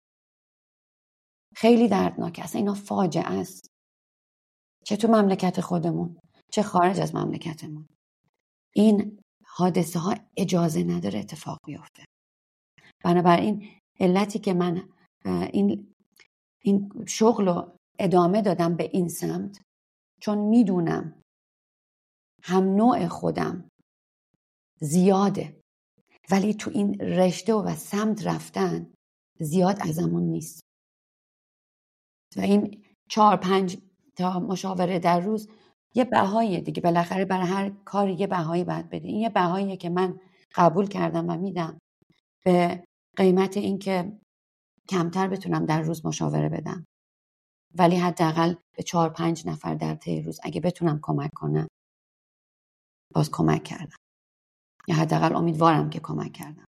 [SPEAKER 2] خیلی دردناکه. اصلا اینا فاجعه است، چه تو مملکت خودمون چه خارج از مملکتمون. این حادثه ها اجازه نداره اتفاق بیفته. بنابراین علتی که من این این شغل رو ادامه دادم به این سمت، چون میدونم هم نوع خودم زیاده ولی تو این رشته و سمت رفتن زیاد ازمون نیست. و این چهار پنج تا مشاوره در روز یه بهاییه دیگه، بالاخره برای هر کاری یه بهایی باید بده. این یه بهاییه که من قبول کردم و میدم به قیمت این که کمتر بتونم در روز مشاوره بدم، ولی حداقل به چهار پنج نفر در طی روز اگه بتونم کمک کنم باز کمک کردم، یا حداقل امیدوارم که کمک کردم.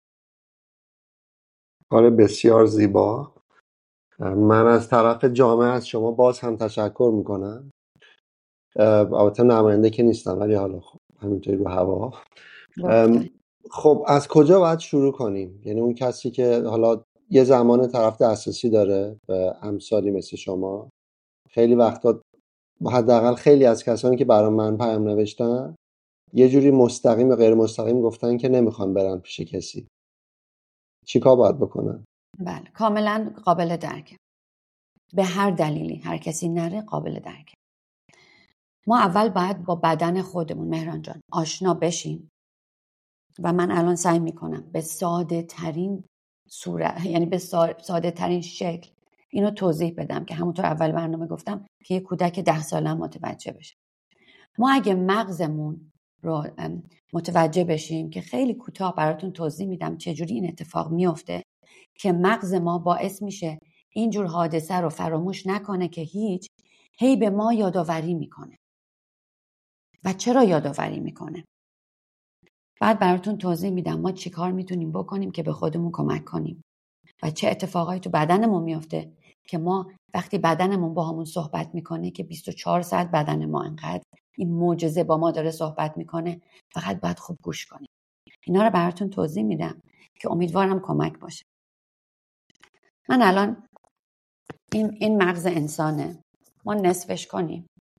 [SPEAKER 1] کار بسیار زیبا. من از طرف جامعه از شما باز هم تشکر میکنم. البته نماینده که نیستم ولی حالا خب همینطوری رو هوا. خب از کجا باید شروع کنیم؟ یعنی اون کسی که حالا یه زمان طرف دسترسی داره به امثالی مثل شما، خیلی وقتا حداقل خیلی از کسانی که برای من پیام نوشتن یه جوری مستقیم و غیر مستقیم گفتن که نمیخوان برن پیش کسی، چیکار باید بکنن؟
[SPEAKER 2] بله کاملا قابل درکه. به هر دلیلی هر کسی نره قابل درکه. ما اول باید با بدن خودمون مهران جان آشنا بشیم و من الان سعی میکنم به ساده ترین صورت، یعنی به ساده ترین شکل اینو توضیح بدم که همونطور اول برنامه گفتم که یه کودک ده ساله متوجه بشه. ما اگه مغزمون رو متوجه بشیم که خیلی کوتاه براتون توضیح میدم چجوری این اتفاق میفته که مغز ما باعث میشه اینجور حادثه رو فراموش نکنه که هیچ، هی به ما یادآوری میکنه. و چرا یادآوری میکنه؟ بعد براتون توضیح میدم ما چی کار میتونیم بکنیم که به خودمون کمک کنیم و چه اتفاقایی تو بدنمون میفته که ما وقتی بدنمون با همون صحبت میکنه که بیست و چهار ساعت بدن ما انقدر این معجزه با ما داره صحبت میکنه، فقط باید خوب گوش کنیم. اینا رو براتون توضیح میدم که امیدوارم کمک باشه. من الان این این مغز انسانه، ما نصفش کنیم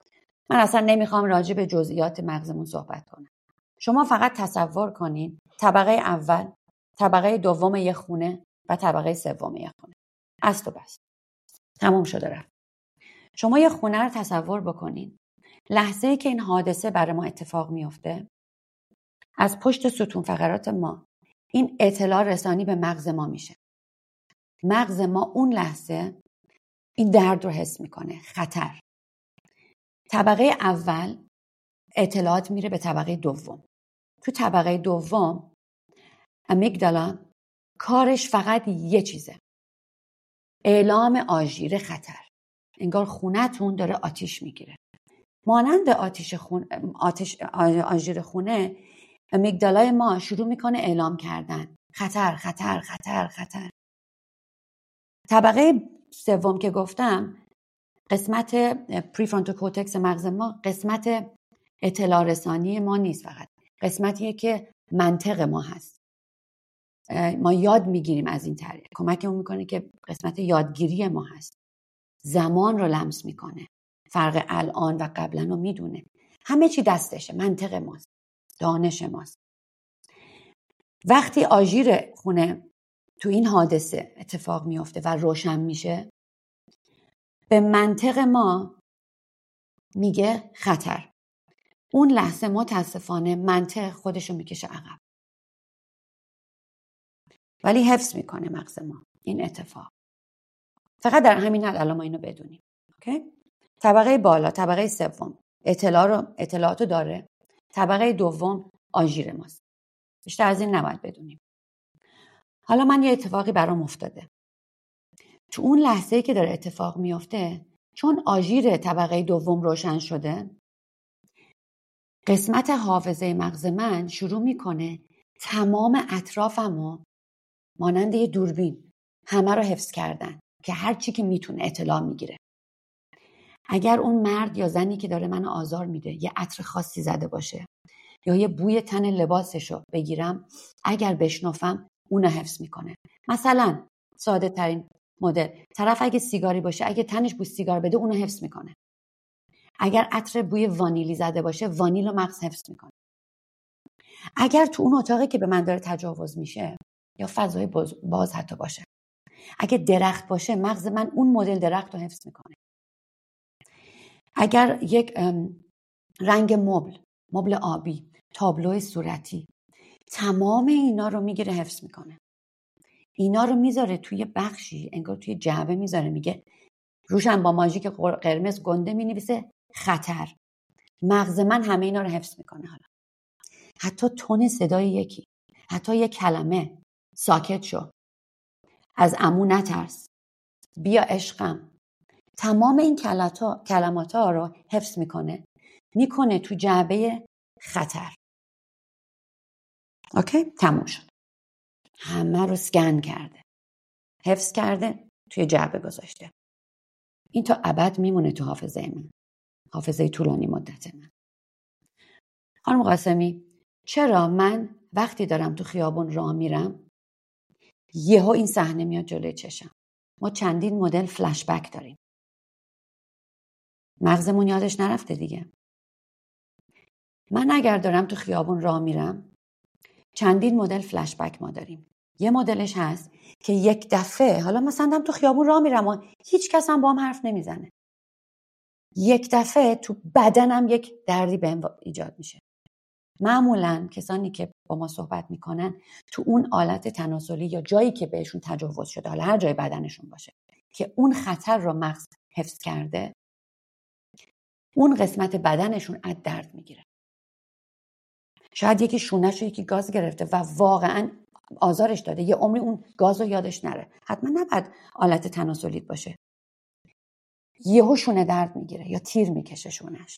[SPEAKER 2] من اصلا نمیخوام راجع به جزئیات مغزمون صحبت کنم. شما فقط تصور کنین طبقه اول، طبقه دوم یک خونه و طبقه سوم یک خونه. است و بس. تموم شده رفت. شما یه خونه رو تصور بکنین. لحظه‌ای که این حادثه برای ما اتفاق میفته، از پشت ستون فقرات ما این اطلاع رسانی به مغز ما میشه. مغز ما اون لحظه این درد رو حس میکنه، خطر. طبقه اول اطلاعات میره به طبقه دوم. تو طبقه دوم امیگدالا کارش فقط یه چیزه، اعلام آژیر خطر. انگار خونه‌تون داره آتیش میگیره. مانند آتیش خون، آتش آژیر خونه، امیگدالای ما شروع میکنه اعلام کردن خطر خطر خطر خطر. طبقه سوم که گفتم، قسمت پریفرونتال کورتکس مغز ما قسمت اطلاع رسانی ما نیست، فقط قسمتیه که منطق ما هست. ما یاد میگیریم از این طریق، کمکمون میکنه که قسمت یادگیری ما هست. زمان رو لمس میکنه، فرق الان و قبلا رو میدونه. همه چی دستشه، منطق ماست، دانش ماست. وقتی آژیر خونه تو این حادثه اتفاق میفته و روشن میشه، به منطق ما میگه خطر. اون لحظه متاسفانه منطق خودشو میکشه عقب، ولی حفظ میکنه مغز ما این اتفاق. فقط در همین حد الان ما اینو بدونیم. اوکی؟ طبقه بالا، طبقه سوم اطلاع رو اطلاعاتو داره. طبقه دوم آژیر ماست. بیشتر از این نباید بدونیم. حالا من یه اتفاقی برام افتاده. تو اون لحظه‌ای که داره اتفاق میفته، چون آژیر طبقه دوم روشن شده، قسمت حافظه مغز من شروع میکنه تمام اطرافمو مانند یه دوربین همه رو حفظ کردن که هر چی که میتونه اطلاع میگیره. اگر اون مرد یا زنی که داره منو آزار میده یه عطر خاصی زده باشه یا یه بوی تن لباسشو بگیرم، اگر بشنفم اونو حفظ میکنه. مثلا ساده ترین مدل، طرف اگه سیگاری باشه، اگه تنش بوی سیگار بده اونو حفظ میکنه. اگر عطر بوی وانیلی زده باشه، وانیل رو مغز حفظ میکنه. اگر تو اون اتاقی که به من داره تجاوز میشه یا فضای باز, باز حتی باشه، اگه درخت باشه، مغز من اون مدل درخت رو حفظ میکنه. اگر یک رنگ مبل، مبل آبی، تابلو صورتی، تمام اینا رو میگیره حفظ میکنه. اینا رو میذاره توی بخشی، انگار توی جعبه میذاره، میگه روشن با ماژیک قرمز گنده مینویسه خطر. مغز من همه اینا رو حفظ میکنه. حالا حتی تون صدای یکی، حتی یک کلمه، ساکت شو، از عمو نترس، بیا عشقم، تمام این کلمات ها رو حفظ میکنه، میکنه تو جعبه خطر. اوکی؟ تموم شد. همه رو سکن کرده، حفظ کرده، توی جعبه گذاشته. این تا ابد میمونه تو حافظه من، حافظه طولانی مدت من. خانم قاسمی، چرا من وقتی دارم تو خیابون راه میرم یهو این صحنه میاد جلوی چشم؟ ما چندین مدل فلش بک داریم. مغزمون یادش نرفته دیگه. من اگر دارم تو خیابون راه میرم، چندین مدل فلش بک ما داریم. یه مدلش هست که یک دفعه، حالا مثلا دارم تو خیابون راه میرم و هیچ کس هم با هم حرف نمیزنه، یک دفعه تو بدنم یک دردی بهم ایجاد میشه. معمولا کسانی که با ما صحبت میکنن تو اون آلت تناسلی یا جایی که بهشون تجاوز شده، حالا هر جای بدنشون باشه، که اون خطر رو مغز حفظ کرده، اون قسمت بدنشون از درد میگیره. شاید یکی شونه‌شو یکی گاز گرفته و واقعا آزارش داده، یه عمری اون گاز رو یادش نره. حتما نباید آلت تناسلیت باشه. یهو شونه درد میگیره یا تیر میکشه شونش.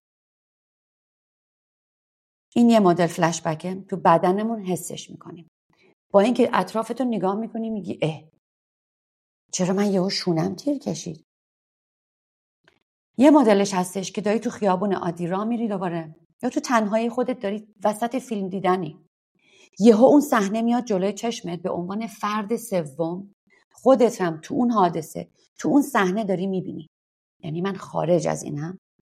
[SPEAKER 2] این یه مدل فلش بکه، تو بدنمون حسش میکنیم. با اینکه اطرافتو نگاه میکنی میگی اه چرا من یهو شونم تیر کشید. یه مدلش هستش که داری تو خیابون عادی راه میری دوباره، یا تو تنهایی خودت داری وسط فیلم دیدنی، یهو اون صحنه میاد جلوی چشمت به عنوان فرد سوم، خودت هم تو اون حادثه، تو اون صحنه داری میبینی. یعنی من خارج از اینم،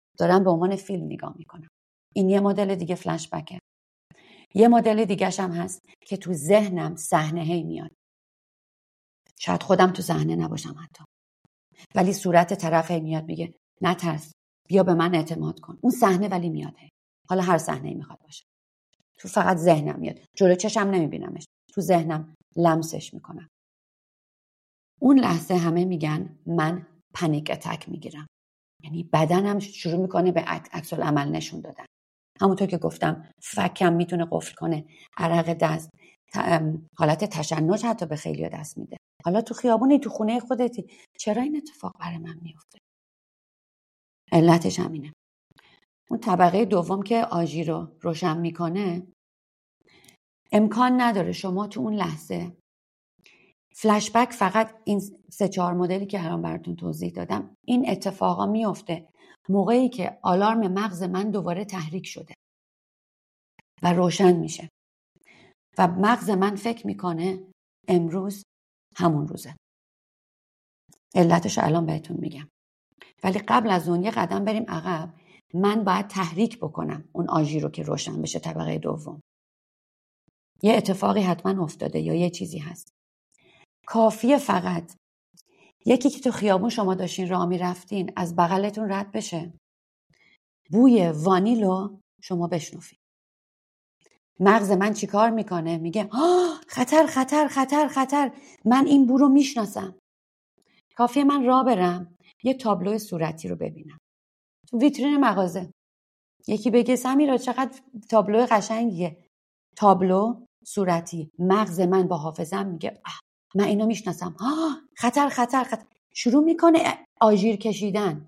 [SPEAKER 2] دارم به عنوان فیلم نگاه میکنم. این یه مدل دیگه فلش بکه. یه مدل دیگه‌ش هم هست که تو ذهنم صحنه هی میاد. شاید خودم تو صحنه نباشم حتی. ولی صورت طرف هی میاد میگه نترس، بیا به من اعتماد کن. اون صحنه ولی میاد هی. حالا هر صحنه‌ای میخواد باشه. تو فقط ذهنم میاد. جلو چشم نمیبینمش. تو ذهنم لمسش میکنم. اون لحظه همه میگن من پنیک اتک میگیرم. یعنی بدنم شروع میکنه به عکس العمل نشون دادن. همونطور که گفتم فکم میتونه قفل کنه، عرق دست، حالت تشنج حتی به خیلی دست میده. حالا تو خیابونی، تو خونه خودتی، چرا این اتفاق برای من میفته؟ علتش همینه. اون طبقه دوم که آژیر رو روشن میکنه، امکان نداره شما تو اون لحظه فلش بک، فقط این سه چهار مدلی که الان براتون توضیح دادم، این اتفاقا میفته موقعی که آلارم مغز من دوباره تحریک شده و روشن میشه و مغز من فکر میکنه امروز همون روزه. علتش رو الان بهتون میگم. ولی قبل از اون یه قدم بریم عقب. من باید تحریک بکنم اون آژیر رو که روشن بشه طبقه دوم. یه اتفاقی حتما افتاده یا یه چیزی هست. کافیه فقط یکی که تو خیابون شما داشتین راه میرفتین از بغلتون رد بشه، بوی وانیلو شما بشنوفید. مغز من چیکار میکنه؟ میگه آه خطر خطر خطر خطر، من این بو رو میشناسم. کافیه من راه برم یه تابلو صورتی رو ببینم تو ویترین مغازه. یکی بگه سمیرا چقدر تابلو قشنگیه. تابلو صورتی. مغز من با حافظم میگه آه من اینو میشناسم. آه خطر خطر خطر. شروع میکنه آژیر کشیدن.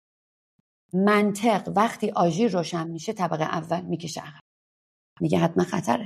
[SPEAKER 2] منطق وقتی آژیر روشن میشه طبقه اول میکشه عقب. میگه حتما خطره.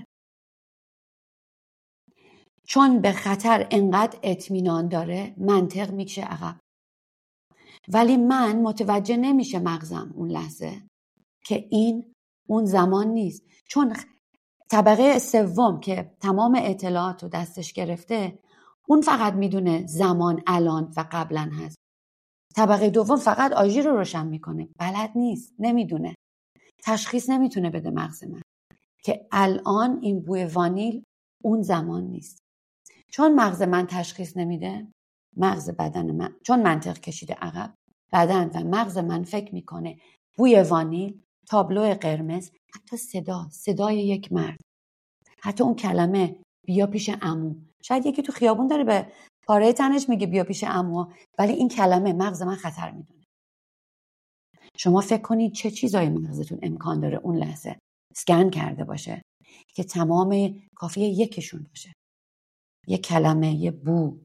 [SPEAKER 2] چون به خطر انقدر اطمینان داره منطق میکشه عقب. ولی من متوجه نمیشه مغزم اون لحظه که این اون زمان نیست. چون طبقه سوم که تمام اطلاعات رو دستش گرفته، اون فقط میدونه زمان الان و قبلا هست. طبقه دوم فقط آژیر رو روشن میکنه. بلد نیست، نمیدونه. تشخیص نمیتونه بده مغز من که الان این بوی وانیل اون زمان نیست. چون مغز من تشخیص نمیده، مغز بدن من چون منطق کشیده عقب، بدن و مغز من فکر میکنه بوی وانیل، تابلو قرمز، حتی صدا، صدای یک مرد، حتی اون کلمه بیا پیش عمو. شاید یکی تو خیابون داره به پاره تنش میگه بیا پیش عمو، ولی این کلمه مغز من خطر میدونه. شما فکر کنید چه چیزای مغزتون امکان داره اون لحظه اسکن کرده باشه که تمام کافیه یکیشون باشه. یک کلمه، یک بو،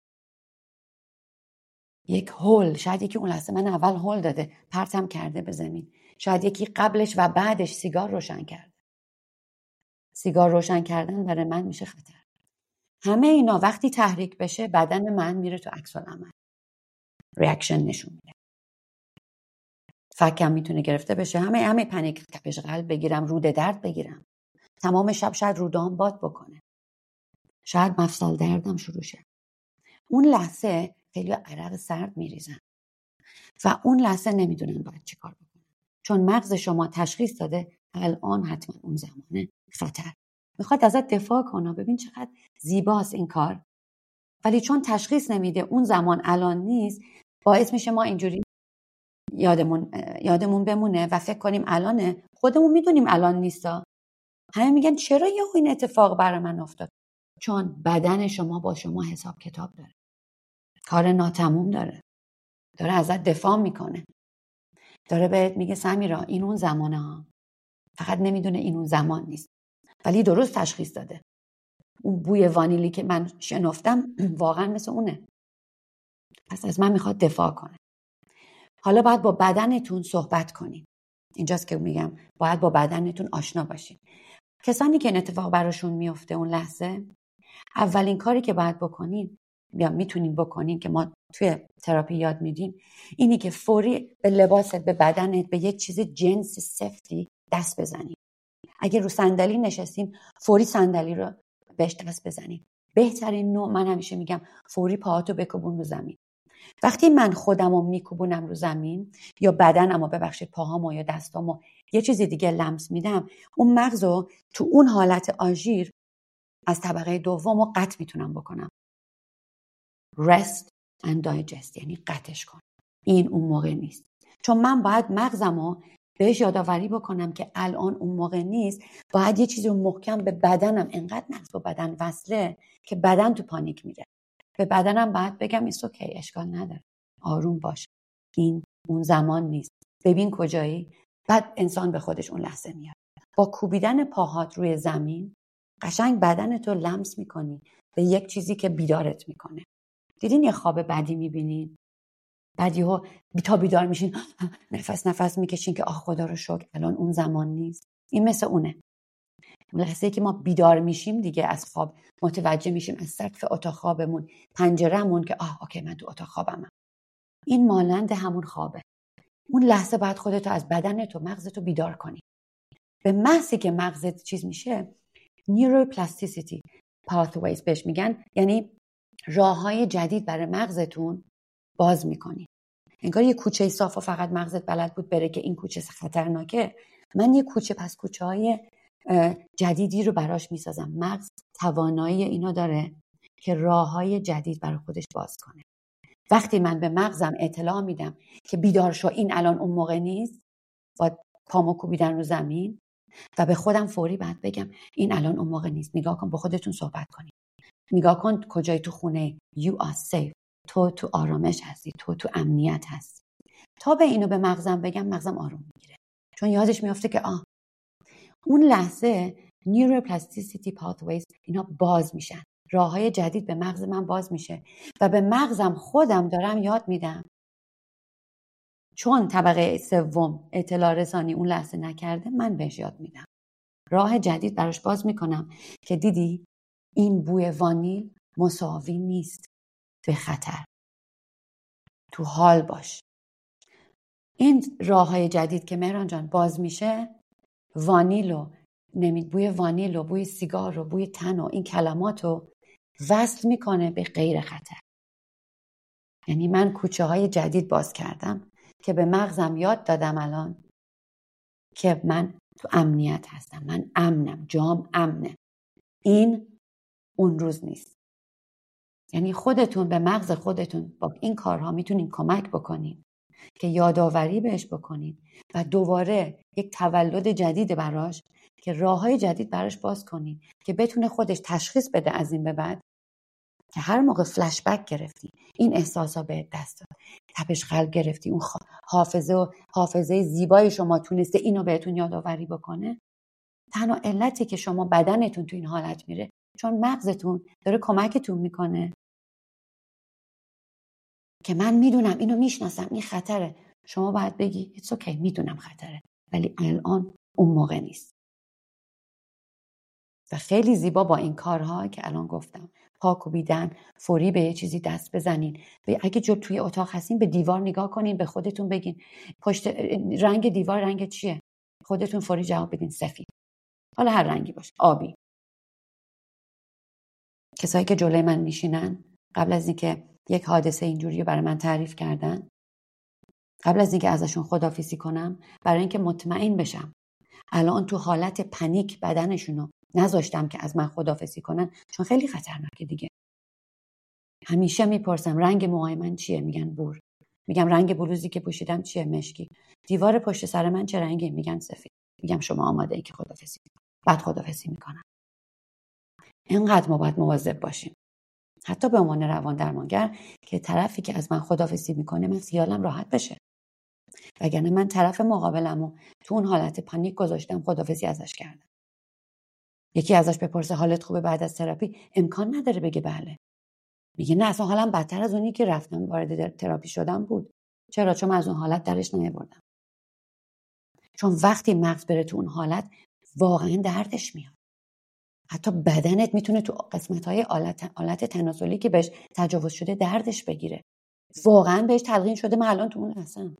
[SPEAKER 2] یک هول. شاید یکی اون لحظه من اول هول داده پرتم کرده به زمین. شاید یکی قبلش و بعدش سیگار روشن کرده. سیگار روشن کردن برای من میشه خطر. همه اینا وقتی تحریک بشه بدن من میره تو عکس العمل، ریاکشن نشون میده. فکم میتونه گرفته بشه، همه همه پنیک، تپش قلب بگیرم، روده درد بگیرم، تمام شب شاید رودام باد بکنه، شاید مفصل دردم شروع شه. اون لحظه خیلی عرق سرد میریزن و اون لحظه نمیدونن باید چی کار بکنن، چون مغز شما تشخیص داده الان حتما اون زمانه خطر. میخواد ازت دفاع کنه، ببین چقدر زیباست این کار، ولی چون تشخیص نمیده اون زمان الان نیست، باعث میشه ما اینجوری یادمون یادمون بمونه و فکر کنیم الانه. خودمون میدونیم الان نیستا. همه میگن چرا یه این اتفاق برای من افتاد؟ چون بدن شما با شما حساب کتاب داره، کار ناتموم داره، داره ازت دفاع میکنه، داره بهت میگه سمیرا این اون زمانه ها. فقط نمیدونه این اون زمان نیست، ولی درست تشخیص داده. اون بوی وانیلی که من شنفتم واقعا مثل اونه، پس از من میخواد دفاع کنه. حالا باید با بدنتون صحبت کنین. اینجاست که میگم باید با بدنتون آشنا باشین. کسانی که این اتفاق براشون میفته اون لحظه، اولین کاری که باید بکنین یا میتونین بکنین که ما توی تراپی یاد میدیم اینی که فوری به لباست، به بدنت، به یک چیز جنس سفتی دست بزنین. اگه رو صندلی نشستین فوری صندلی رو بهش دست بزنین. بهترین نوع، من همیشه میگم فوری پاهاتو بکوبون رو زمین. وقتی من خودمو میکوبونم رو زمین یا بدنمو، ببخشید پاهامو یا دستامو یه چیزی دیگه لمس میدم، اون مغزو تو اون حالت آژیر از طبقه دوم رو قطع میتونم بکنم. rest and digest یعنی قطعش کن. این اون موقع نیست. چون من باید مغزمو بهش یادآوری بکنم که الان اون موقع نیست. باید یه چیزی رو محکم به بدنم، انقدر مغز با بدن وصله که بدن تو پانیک میره. به بدنم باید بگم ایست اوکی، اشکال نداره، آروم باش، این اون زمان نیست، ببین کجایی. بعد انسان به خودش اون لحظه میاد. با کوبیدن پاهات روی زمین قشنگ بدن تو لمس میکنی به یک چیزی که بیدارت میکنه. دیدین یه خواب بدی میبینین؟ بعد یهو تا بیدار میشین نفس نفس میکشین که آه خدا رو شکر الان اون زمان نیست. این مثل اونه. لحظه‌ای که ما بیدار میشیم دیگه از خواب متوجه میشیم از سقف اتاق خوابمون، پنجره‌مون که آه اوکی من تو اتاق خوابمم. این مانند همون خوابه. اون لحظه باید خودتو از بدنت و مغزتو بیدار کنی. به محضی که مغزت چیز میشه، neuroplasticity pathways بهش میگن، یعنی راههای جدید برای مغزتون باز میکنی. انگار یه کوچه صاف و فقط مغزت بلد بود بره که این کوچه خطرناکه، من یه کوچه پس کوچه های جدیدی رو براش میسازم. مغز توانایی اینو داره که راههای جدید برای خودش باز کنه. وقتی من به مغزم اطلاع میدم که بیدار شو، این الان اون موقع نیست، با پامو کوبیدن رو زمین، و به خودم فوری بعد بگم این الان اون موقع نیست. نگاه کن، با خودتون صحبت کنید. نگاه کن کجای تو خونه. you are safe. تو تو آرامش هستی، تو تو امنیت هستی. تا به اینو به مغزم بگم، مغزم آروم میگیره، چون یادش میافته که آه اون لحظه neuroplasticity pathways اینا باز میشن، راههای جدید به مغز من باز میشه و به مغزم خودم دارم یاد میدم، چون طبقه سوم اطلاع رسانی اون لحظه نکرده، من بهش یاد میدم، راه جدید براش باز میکنم که دیدی این بوی وانیل مساوی نیست به خطر، تو حال باش. این راههای جدید که مهران جان باز میشه، وانیلو نمید بوی وانیل و بوی سیگار و بوی تن و این کلماتو وصل میکنه به غیر خطر. یعنی من کوچه های جدید باز کردم که به مغزم یاد دادم الان که من تو امنیت هستم، من امنم، جام امنه. این اون روز نیست. یعنی خودتون به مغز خودتون با این کارها میتونین کمک بکنین که یادآوری بهش بکنین و دوباره یک تولد جدید براش، که راههای جدید براش باز کنین که بتونه خودش تشخیص بده از این به بعد که هر موقع فلش بک گرفتی، این احساسا به دست داد، تپش قلب گرفتی، اون حافظه و حافظه زیبای شما تونسته اینو بهتون یادآوری بکنه. تنها علتی که شما بدنتون تو این حالت میره چون مغزتون داره کمکتون میکنه که من میدونم اینو میشناسم، این خطره. شما باید بگی it's okay، میدونم خطره، ولی الان اون موقع نیست. و خیلی زیبا با این کارها که الان گفتم، پا کوبیدن، فوری به یه چیزی دست بزنین، اگه جو توی اتاق هستین به دیوار نگاه کنین، به خودتون بگین پشت رنگ دیوار رنگ چیه، خودتون فوری جواب بدین سفید، حالا هر رنگی باشه، آبی. کسایی که جلوی من میشینن قبل از اینکه یک حادثه اینجوری رو برای من تعریف کردن، قبل از اینکه ازشون خداحافظی کنم، برای اینکه مطمئن بشم الان تو حالت پنیک بدنشونو نذاشتم که از من خداحافظی کنن، چون خیلی خطرناکه دیگه. همیشه میپرسم رنگ موهای من چیه، میگن بور. میگم رنگ بلوزی که پوشیدم چیه، مشکی. دیوار پشت سر من چه رنگی، میگن سفید. میگم شما آماده ای که خداحافظی کنید. بعد خداحافظی میکنم. اینقدر ما باید مواظب باشیم، حتی به عنوان روان درمانگر، که طرفی که از من خداحافظی میکنه من خیالم راحت بشه، وگرنه من طرف مقابلمو تو اون حالت پانیک گذاشتم، خداحافظی ازش کردم. یکی ازش بپرسه حالت خوبه بعد از تراپی، امکان نداره بگه بله. میگه نه اصلا حالم بدتر از اونی که رفتم وارد تراپی شدم بود. چرا؟ چون من از اون حالت درش نمیبردم. چون وقتی مغز بره تو اون حالت واقعا دردش میاد. حتی بدنت میتونه تو قسمت‌های آلت آلت تناسلی که بهش تجاوز شده دردش بگیره. واقعا بهش تلقین شده من الان تو اون هستم.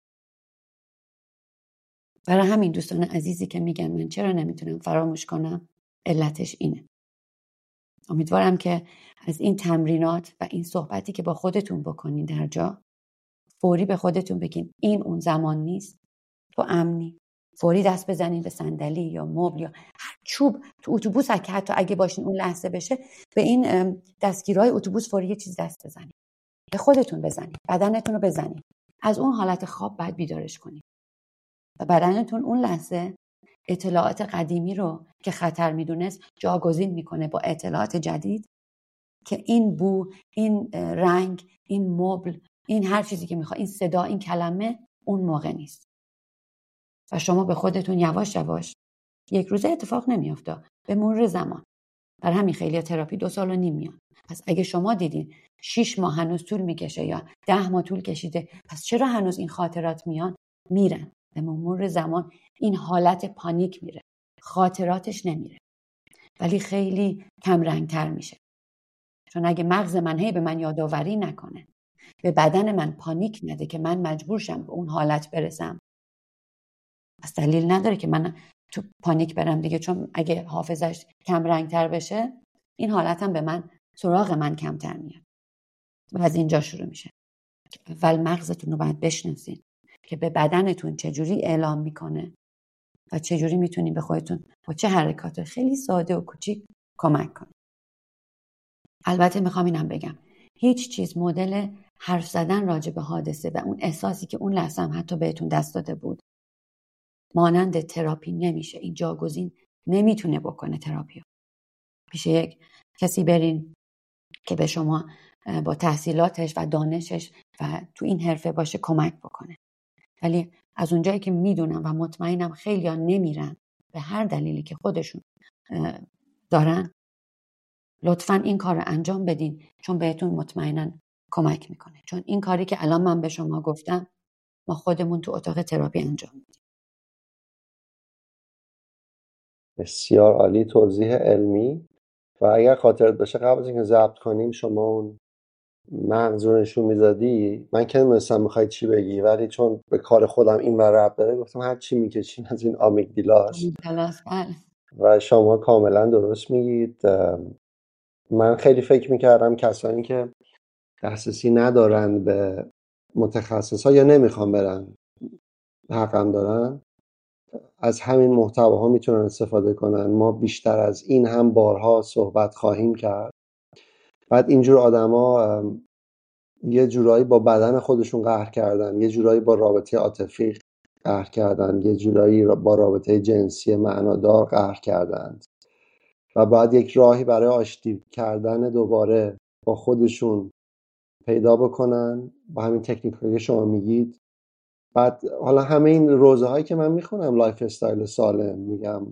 [SPEAKER 2] برای همین دوستان عزیزی که میگن من چرا نمیتونم فراموش کنم، علتش اینه. امیدوارم که از این تمرینات و این صحبتی که با خودتون بکنین در جا، فوری به خودتون بگین این اون زمان نیست، تو امنی. فوری دست بزنین به صندلی یا مبل یا هر چوب تو اتوبوس، که حتی اگه باشین اون لحظه بشه، به این دستگیرهای اتوبوس فوری یه چیز دست بزنین، به خودتون بزنین، بدنتون رو بزنین. از اون حالت خواب بعد بیدارش کنین و بدنتون اون لحظه اطلاعات قدیمی رو که خطر میدونست جاگزین میکنه با اطلاعات جدید که این بو، این رنگ، این مبل، این هر چیزی که میخواد، این صدا، این کلمه اون موقع نیست. و شما به خودتون یواش یواش، یک روزه اتفاق نمیافته، به مرور زمان. در همین خیلی تراپی دو سال و نیم میان. پس اگه شما دیدین شیش ماه هنوز طول میکشه یا ده ماه طول کشیده، پس چرا هنوز این خاطرات میان؟ میرن. به مرور زمان این حالت پانیک میره، خاطراتش نمیره، ولی خیلی کم رنگتر میشه. چون اگه مغز من هی به من یادآوری نکنه، به بدن من پانیک نده که من مجبور شم به اون حالت برسم، پس دلیل نداره که من تو پانیک برم دیگه. چون اگه حافظش کم رنگتر بشه، این حالتم به من، سراغ من کمتر میاد. و از اینجا شروع میشه. اول مغزتون رو باید بشناسین که به بدنتون چجوری اعلام میکنه و چجوری میتونین به خودتون با چه حرکات خیلی ساده و کوچیک کمک کنین. البته میخوام اینم بگم، هیچ چیز مدل حرف زدن راجع به حادثه و اون احساسی که اون لحظه هم حتی بهتون دست داده بود مانند تراپی نمیشه. این جاگزین نمیتونه بکنه تراپی. پیش یک کسی برین که به شما با تحصیلاتش و دانشش و تو این حرفه باشه کمک بکنه. ولی از اونجایی که میدونم و مطمئنم خیلی ها نمیرن به هر دلیلی که خودشون دارن، لطفاً این کار رو انجام بدین، چون بهتون مطمئناً کمک میکنه. چون این کاری که الان من به شما گفتم ما خودمون تو اتاق تراپی انجام میدیم.
[SPEAKER 1] بسیار عالی، توضیح علمی. و اگر خاطرت باشه قبل از اینکه ضبط کنیم شما اون مغز رو نشون میدادی، من که نمی‌دونستم میخوای چی بگی، ولی چون به کار خودم این ور ربط داره گفتم هر چی میکشین از این آمیگدیلاست.
[SPEAKER 2] کلاس بله.
[SPEAKER 1] و شما کاملا درست میگید. من خیلی فکر میکردم کسانی که دسترسی ندارن به متخصص ها یا نمیخوان برن، حقم دارن، از همین محتواها میتونن استفاده کنن. ما بیشتر از این هم بارها صحبت خواهیم کرد. بعد اینجور آدما یه جورایی با بدن خودشون قهر کردن، یه جورایی با رابطه عاطفی قهر کردن، یه جورایی با رابطه جنسی معنادار قهر کردند و بعد یک راهی برای آشتی کردن دوباره با خودشون پیدا بکنن با همین تکنیکایی که شما میگید. بعد حالا همه این روزه هایی که من میخونم، لایف استایل سالم، میگم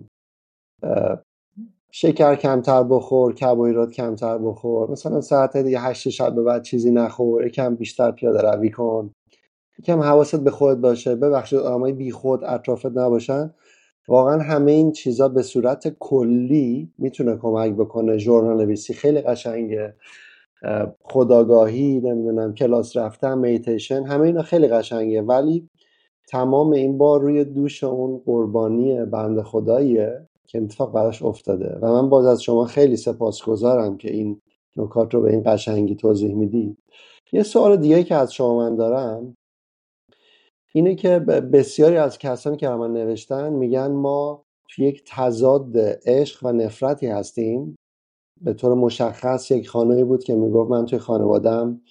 [SPEAKER 1] شکر کمتر بخور، کربوهیدرات کمتر بخور، مثلا ساعت دیگه هشت شب به بعد چیزی نخور، یکم بیشتر پیاده روی کن، یکم حواست به خودت باشه، ببخشید آدمای بی خود اطرافت نباشن. واقعا همه این چیزا به صورت کلی میتونه کمک بکنه. ژورنال نویسی خیلی قشنگه، خودآگاهی، نمیدونم کلاس رفتن، میتیشن، همه اینا خیلی قشنگه، ولی تمام این بار روی دوش اون قربانی بنده خداییه که اتفاق براش افتاده. و من باز از شما خیلی سپاسگزارم که این نکات رو به این قشنگی توضیح میدید. یه سوال دیگه که از شما من دارم اینه که بسیاری از کسانی که من نوشتن میگن ما توی یک تضاد عشق و نفرتی هستیم. به طور مشخص یک خانومی بود که میگفت من توی خانوادم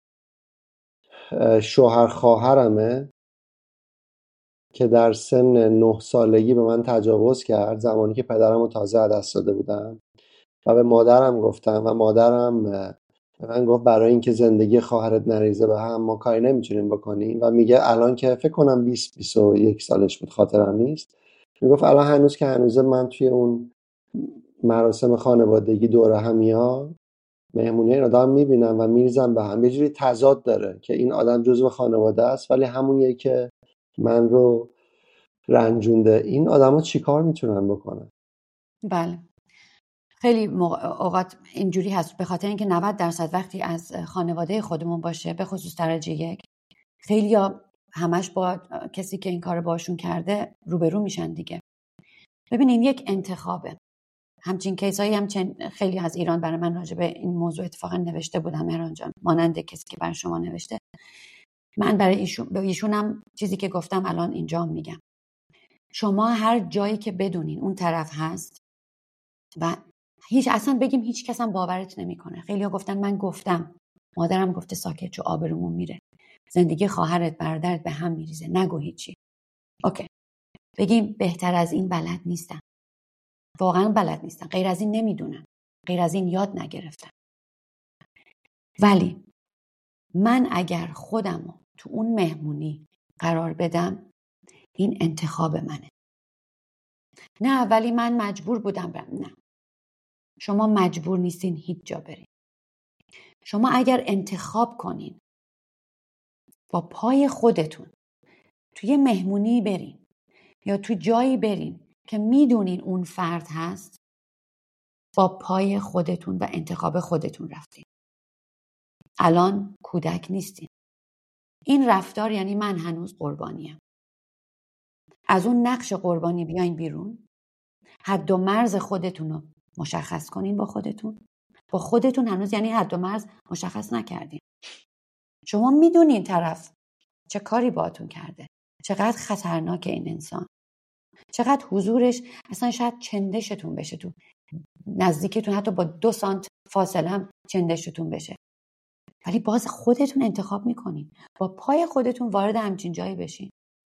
[SPEAKER 1] شوهر خواهرمه که در سن نه سالگی به من تجاوز کرد، زمانی که پدرم رو تازه از دست داده بودم، و به مادرم گفتم و مادرم به من گفت برای اینکه زندگی خواهرت نریزه به هم ما کاری نمیتونیم بکنیم. و میگه الان که فکر کنم بیست بیست و یک سالش بود، خاطرم نیست، میگفت الان هنوز که هنوزه من توی اون مراسم خانوادگی دوره همیا مهمونی این آدم میبینم و میریزم به هم. یه جوری تضاد داره که این آدم جزو خانواده است ولی همونیه که من رو رنجونده. این آدم ها چی کار میتونن بکنن؟
[SPEAKER 2] بله، خیلی اوقات اینجوری هست، به خاطر اینکه نود درصد وقتی از خانواده خودمون باشه، به خصوص درجه یک، خیلی یا همش با کسی که این کار باشون کرده روبرو میشن دیگه. ببینین یک انتخابه. همچین کیسایی هم چن خیلی از ایران برای من راجع به این موضوع اتفاقا نوشته بودم مهران جان، مانند کسی که برای شما نوشته. من برای ایشون به ایشونم چیزی که گفتم الان اینجا میگم. شما هر جایی که بدونین اون طرف هست و هیچ اصلا بگیم هیچ کس هم باورت نمیکنه. خیلی‌ها گفتن من گفتم، مادرم گفته ساکت شو آبرومون میره، زندگی خواهرت برادرت به هم میریزه، نگو هیچی. اوکی، بگیم بهتر از این بلد نیستم، واقعا بلد نیستم، غیر از این نمیدونم، غیر از این یاد نگرفتم. ولی من اگر خودمو تو اون مهمونی قرار بدم، این انتخاب منه. نه ولی من مجبور بودم برم. نه، شما مجبور نیستین هیچ جا برین. شما اگر انتخاب کنین با پای خودتون توی مهمونی برین یا تو جایی برین که میدونین اون فرد هست، با پای خودتون و انتخاب خودتون رفتین. الان کودک نیستین. این رفتار یعنی من هنوز قربانیم. از اون نقش قربانی بیاین بیرون، حد و مرز خودتون رو مشخص کنین با خودتون. با خودتون هنوز یعنی حد و مرز مشخص نکردین. شما میدونین طرف چه کاری باهاتون کرده، چقدر خطرناکه این انسان، چقدر حضورش اصلا شاید چندشتون بشه، تو نزدیکتون حتی با دو سانت فاصله هم چندشتون بشه، ولی باز خودتون انتخاب میکنین با پای خودتون وارد همچین جایی بشین.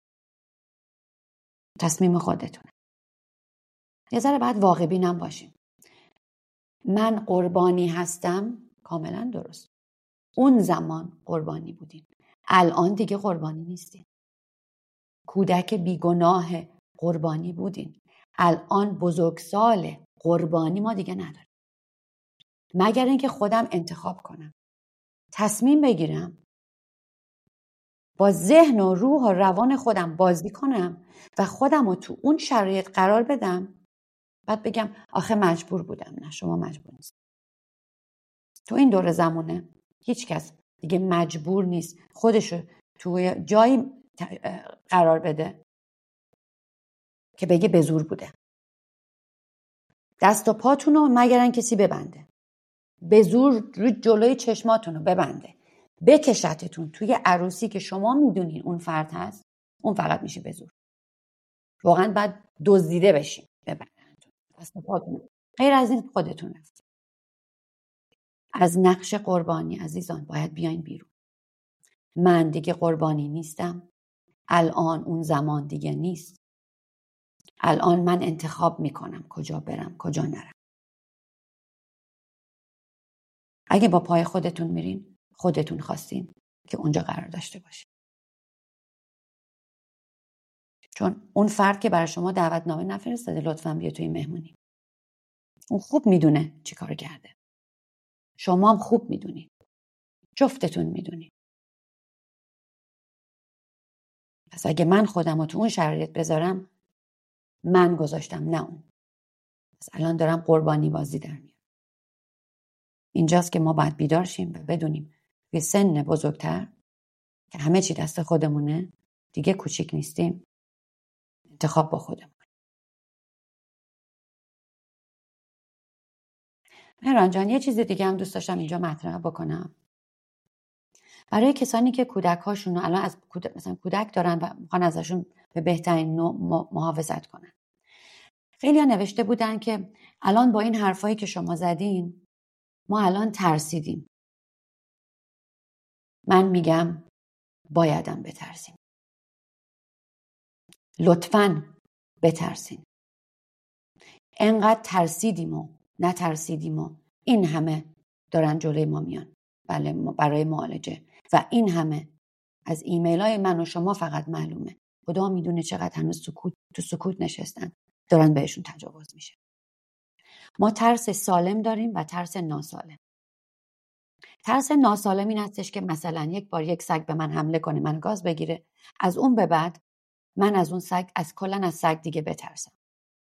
[SPEAKER 2] تصمیم خودتونه. یه ذره بعد واقع بینم باشین. من قربانی هستم، کاملا درست. اون زمان قربانی بودین، الان دیگه قربانی نیستین. کودک بیگناه قربانی بودین، الان بزرگسال قربانی ما دیگه نداریم. مگر اینکه خودم انتخاب کنم، تصمیم بگیرم، با ذهن و روح و روان خودم بازی کنم و خودم رو تو اون شرایط قرار بدم، بعد بگم آخه مجبور بودم. نه، شما مجبور نیست. تو این دور زمانه هیچ کس دیگه مجبور نیست خودشو تو جایی قرار بده که بگه به زور بوده. دست و پاتون رو مگرن کسی ببنده، به زور رو جلوی چشماتون رو ببنده، بکشتتون توی عروسی که شما میدونین اون فرد هست، اون فقط میشه به زور. واقعا باید دزدیده بشین ببندن دست و پاتون. غیر از این خودتون رفت. از نقش قربانی عزیزان باید بیاین بیرون. من دیگه قربانی نیستم. الان اون زمان دیگه نیست. الان من انتخاب میکنم کجا برم کجا نرم. اگه با پای خودتون میرین، خودتون خواستین که اونجا قرار داشته باشین. چون اون فرد که برای شما دعوتنامه نفرستاده لطفاً بیا توی مهمونی، اون خوب میدونه چی کار کرده. شما هم خوب میدونید، جفتتون میدونید. پس اگه من خودم رو تو اون شرایط بذارم، من گذاشتم نه اون. پس الان دارم قربانی بازی در میارم. اینجاست که ما باید بیدار شیم و بدونیم به سن بزرگتر که همه چی دست خودمونه، دیگه کوچیک نیستیم، انتخاب با خودمون. مهران جان، یه چیز دیگه هم دوست داشتم اینجا مطرح بکنم. برای کسانی که کودک‌هاشون رو الان از کودک مثلا کودک دارن و میخوان ازشون به بهترین نوع محافظت کنن. خیلی‌ها نوشته بودن که الان با این حرفایی که شما زدین ما الان ترسیدیم. من میگم بایدم بترسیم. لطفاً بترسین. انقدر ترسیدیم و نترسیدیم و این همه دارن جلوی ما میان بله برای معالجه و این همه از ایمیلای من و شما فقط معلومه. خدا میدونه چقدر هنوز سکوت تو سکوت نشستن دارن بهشون تجاوز میشه. ما ترس سالم داریم و ترس ناسالم. ترس ناسالم این هستش که مثلا یک بار یک سگ به من حمله کنه، من گاز بگیره، از اون به بعد من از اون سگ از کلا از سگ دیگه بترسم.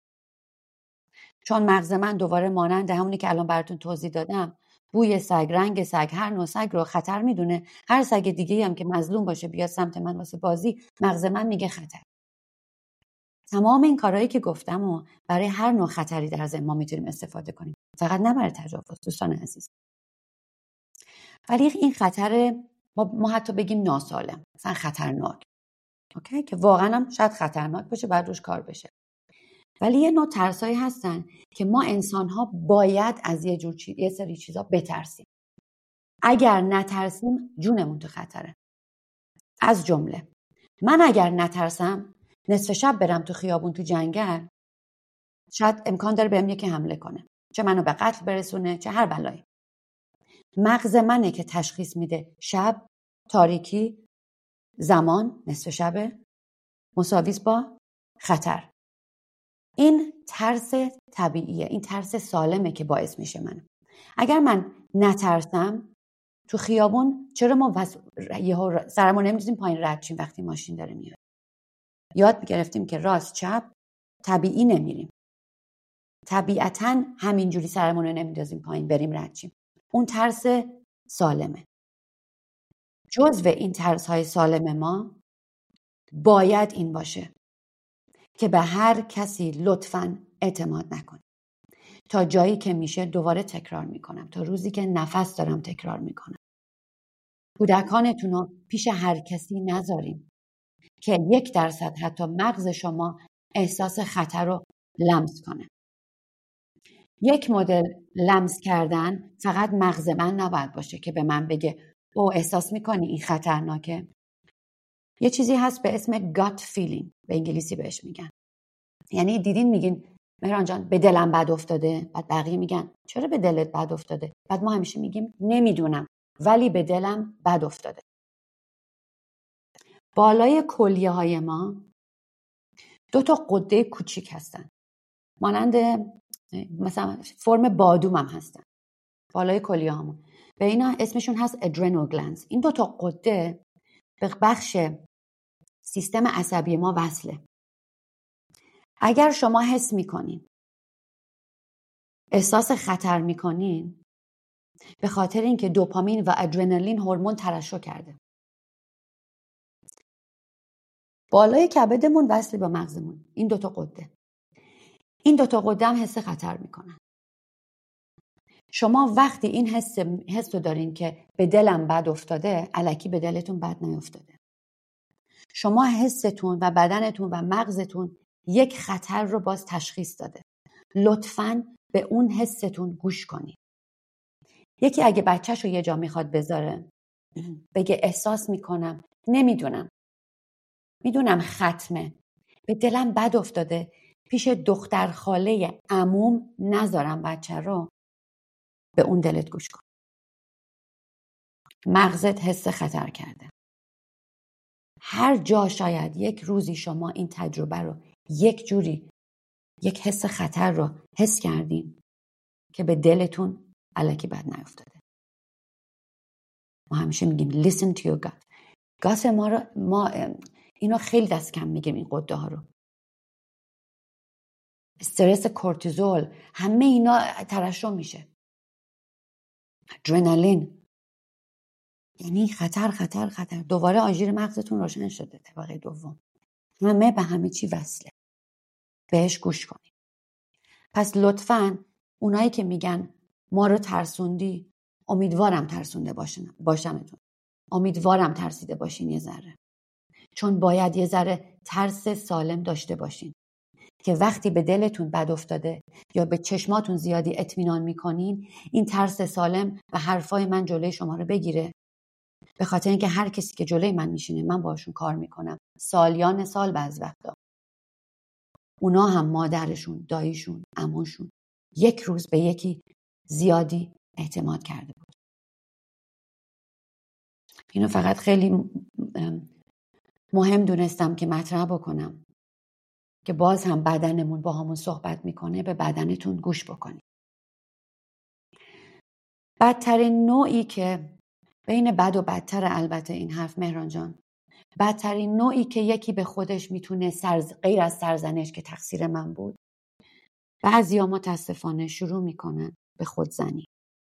[SPEAKER 2] چون مغز من دوباره مانند همونی که الان براتون توضیح دادم، بوی سگ، رنگ سگ، هر نوع سگ رو خطر میدونه. هر سگ دیگه هم که مظلوم باشه بیاد سمت من واسه بازی، مغز من میگه خطر. تمام این کارهایی که گفتم و برای هر نوع خطری در ذهن ما میتونیم استفاده کنیم، فقط نه برای تجاوز دوستان عزیز. ولی این خطر ما حتی بگیم ناسالم، مثلا خطرناک، اوکی، که واقعا هم شاید خطرناک باشه، بعد روش کار بشه. ولی یه نوع ترسایی هستن که ما انسان‌ها باید از یه جور چیز، یه سری چیزا بترسیم. اگر نترسیم جونمون تو خطره. از جمله من اگر نترسم نصف شب برم تو خیابون تو جنگل، شاید امکان داره بهم یکی حمله کنه، چه منو به قتل برسونه چه هر بلایی. مغز منه که تشخیص میده شب، تاریکی، زمان، نصف شبه مساویس با خطر. این ترس طبیعیه، این ترس سالمه که باعث میشه من. اگر من نترسم تو خیابون، چرا ما وس... یهو سرمون نمی‌ریزیم پایین رد شیم وقتی ماشین داره میاد؟ یاد میگرفتیم که راست چپ طبیعی نمیریم، طبیعتاً همینجوری سرمون رو نمیندازیم پایین بریم رد شیم. اون ترس سالمه. جزو این ترس های سالم ما باید این باشه که به هر کسی لطفاً اعتماد نکنیم. تا جایی که میشه دوباره تکرار میکنم، تا روزی که نفس دارم تکرار میکنم. کودکانتون رو پیش هر کسی نذاریم که یک درصد حتی مغز شما احساس خطر رو لمس کنه. یک مدل لمس کردن فقط مغز من نباید باشه که به من بگه او احساس میکنی این خطرناکه. یه چیزی هست به اسم gut feeling، به انگلیسی بهش میگن. یعنی دیدین میگین مهران جان به دلم بد افتاده، بعد بقیه میگن چرا به دلت بد افتاده، بعد ما همیشه میگیم نمیدونم ولی به دلم بد افتاده. بالای کلیه های ما دو تا غده کوچیک هستن، مانند مثلا فرم بادوم هم هستن بالای کلیه هامون. به اینا اسمشون هست adrenal glands. این دو تا غده به بخش سیستم عصبی ما وصله. اگر شما حس میکنین احساس خطر میکنین، به خاطر اینکه دوپامین و ادرنالین هورمون ترشح کرده. بالای کبدمون وصل با مغزمون این دوتا غده. این دوتا غده هم حس خطر میکنن. شما وقتی این حس حس رو دارین که به دلم بد افتاده، الکی به دلتون بد نیفتاده. شما حستون و بدنتون و مغزتون یک خطر رو باز تشخیص داده. لطفاً به اون حستون گوش کنید. یکی اگه بچه‌ش رو یه جا میخواد بذاره، بگه احساس میکنم، نمیدونم، میدونم ختمه، به دلم بد افتاده، پیش دختر خاله عموم نذارم بچه رو، به اون دلت گوش کن. مغزت حس خطر کرده. هر جا شاید یک روزی شما این تجربه رو یک جوری، یک حس خطر رو حس کردین که به دلتون الکی بد نیفتاده. ما همیشه میگیم listen to your gut. gut ما رو ما اینو خیلی دست کم میگیم، این غده ها رو. استرس، کورتیزول، همه اینا ترشح میشه. ادرنالین، یعنی خطر خطر خطر. دوباره آژیر مغزتون روشن شده. طبقه دوم همه به همه چی وصله. بهش گوش کنید. پس لطفاً اونایی که میگن ما رو ترسوندی، امیدوارم ترسونده باشن باشمتون. امیدوارم ترسیده باشین یه ذره. چون باید یه ذره ترس سالم داشته باشین که وقتی به دلتون بد افتاده یا به چشماتون زیادی اطمینان میکنین، این ترس سالم و حرفای من جلوی شما رو بگیره. به خاطر اینکه هر کسی که جلوی من میشینه من باشون کار میکنم سالیان سال، بعض وقتا اونا هم مادرشون، داییشون، عموشون یک روز به یکی زیادی اعتماد کرده بود. اینو فقط خیلی مهم دونستم که مطرح بکنم که باز هم بدنمون با همون صحبت میکنه، به بدنتون گوش بکنید. بدترین نوعی که بین بد و بدتر، البته این حرف مهران جان، بدترین نوعی که یکی به خودش میتونه سرز... غیر از سرزنش که تقصیر من بود، بعضیا متاسفانه شروع میکنن به خودزنی.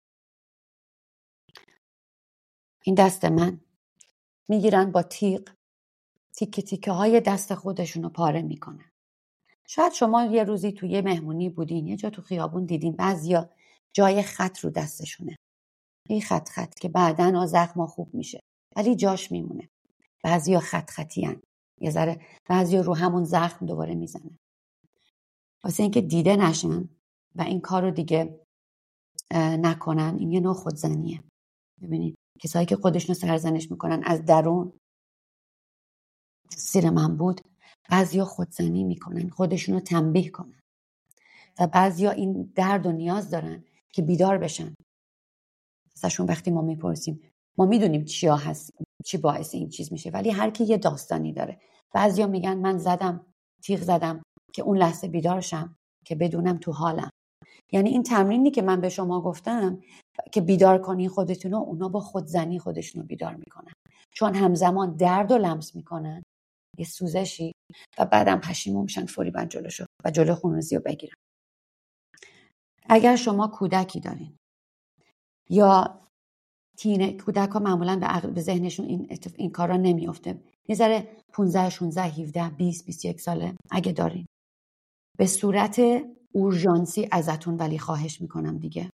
[SPEAKER 2] این دست من میگیرن با تیغ تیکه تیکه های دست خودشونو پاره میکنن. شاید شما یه روزی توی یه مهمونی بودین، یه جا تو خیابون دیدین بعضیا جای خط رو دستشونه، این خط خط که بعدن زخم خوب میشه ولی جاش میمونه. بعضیا خط خطی هن. یه ذره بعضیا رو همون زخم دوباره میزنه. واسه اینکه دیده نشن و این کار رو دیگه نکنن، این یه نوع خودزنیه. ببینید کسایی که خودشونو سرزنش میکنن از درون، تقصیر من بود، بعضیا خودزنی میکنن، خودشونو تنبیه کنن و بعضیا این درد و نیاز دارن که بیدار بشن. ازشون وقتی ما میپرسیم ما میدونیم چیا هست، چی باعث این چیز میشه، ولی هر کی یه داستانی داره. بعضیا میگن من زدم، تیغ زدم که اون لحظه بیدار شم، که بدونم تو حالم. یعنی این تمرینی که من به شما گفتم که بیدار کنی خودتونو، اونا با خودزنی خودشونو بیدار میکنن، چون همزمان درد و لمس میکنن، یه سوزشی، و بعدم پشیمون میشن، فوری بعد جلوشو و جلو خونریزی رو بگیرن. اگر شما کودکی دارین یا تین کودک ها معمولا به عقل به ذهنشون این اتف... این کارا نمیافته، یه ذره پانزده شانزده هفده بیست بیست و یک ساله اگه دارین، به صورت اورژانسی ازتون ولی خواهش میکنم دیگه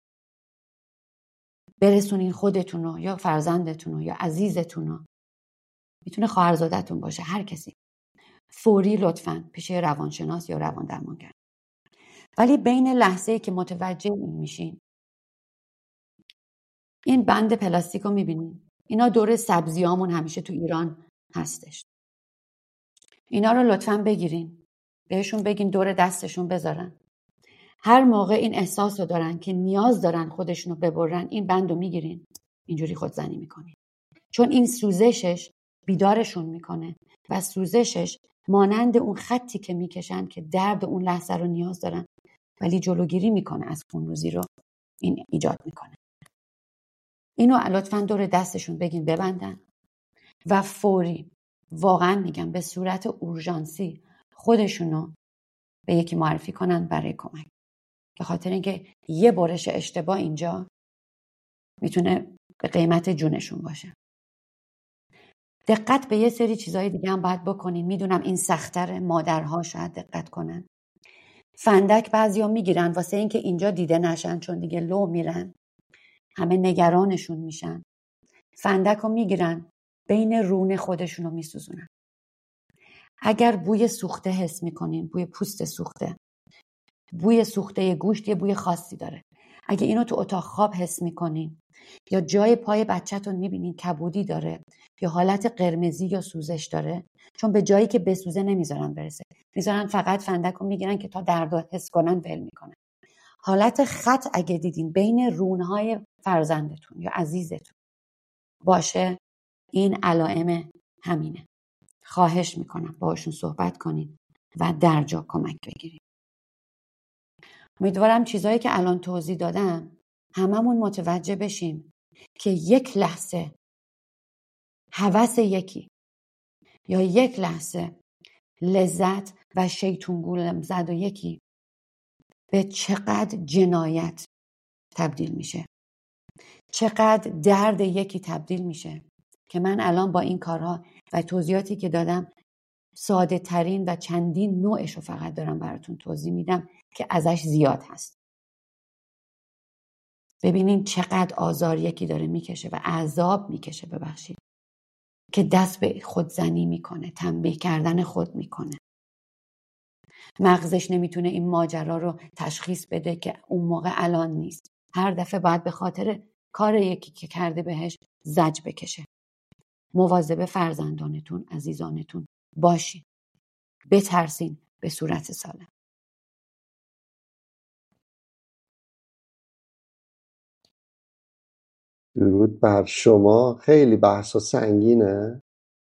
[SPEAKER 2] برسونین خودتونو یا فرزندتونو یا عزیزتونو، میتونه خواهرزادتون باشه، هر کسی، فوری لطفاً پیش روانشناس یا روان درمانگر. ولی بین لحظه‌ای که متوجه این میشین، این بند پلاستیک رو میبینین، اینا دور سبزیامون همیشه تو ایران هستش، اینا رو لطفاً بگیرین، بهشون بگین دور دستشون بذارن. هر موقع این احساس رو دارن که نیاز دارن خودشونو ببرن، این بند رو میگیرین، اینجوری خودزنی میکنین، چون این سوزشش بیدارشون میکنه و سوزشش مانند اون خطی که میکشن که درد اون لحظه رو نیاز دارن ولی جلوگیری میکنه از خونریزی رو این ایجاد میکنه. اینو لطفاً دور دستشون بگین ببندن و فوری، واقعا میگم به صورت اورژانسی، خودشونو به یکی معرفی کنن برای کمک، به خاطر اینکه یه برش اشتباه اینجا میتونه به قیمت جونشون باشه. دقت به یه سری چیزای دیگه هم باید بکنین. میدونم این سخت‌تره، مادرها شاید دقت کنن. فندک بعضیا میگیرن واسه اینکه اینجا دیده نشن، چون دیگه لو میرن، همه نگرانشون میشن. فندک رو میگیرن بین رون خودشون رو میسوزونن. اگر بوی سوخته حس میکنین، بوی پوست سوخته، بوی سوخته گوشت یه بوی خاصی داره، اگه اینو تو اتاق خواب حس میکنین یا جای پای بچه‌تون میبینین کبودی داره یا حالت قرمزی یا سوزش داره، چون به جایی که بسوزه نمیذارن برسه، میذارن فقط فندک رو میگیرن که تا درد رو حس کنن ول میکنن. حالت خط اگه دیدین بین رونهای فرزندتون یا عزیزتون باشه، این علائم همینه. خواهش میکنم باهاشون صحبت کنین و در جا کمک بگیرین. امیدوارم چیزایی که الان توضیح دادم هممون متوجه بشیم که یک لحظه هوس یکی یا یک لحظه لذت و شیطون زد و یکی به چقدر جنایت تبدیل میشه، چقدر درد یکی تبدیل میشه، که من الان با این کارها و توضیحاتی که دادم ساده ترین و چندین نوعش رو فقط دارم براتون توضیح میدم که ازش زیاد هست. ببینین چقدر آزار یکی داره میکشه و عذاب میکشه، ببخشید، که دست به خودزنی میکنه، تنبیه کردن خود میکنه. مغزش نمیتونه این ماجرا رو تشخیص بده که اون موقع الان نیست. هر دفعه باید به خاطر کار یکی که کرده بهش زج بکشه. مواظب فرزندانتون، عزیزانتون باشین. بترسین به صورت سالم.
[SPEAKER 1] درود بر شما. خیلی بحث سنگینه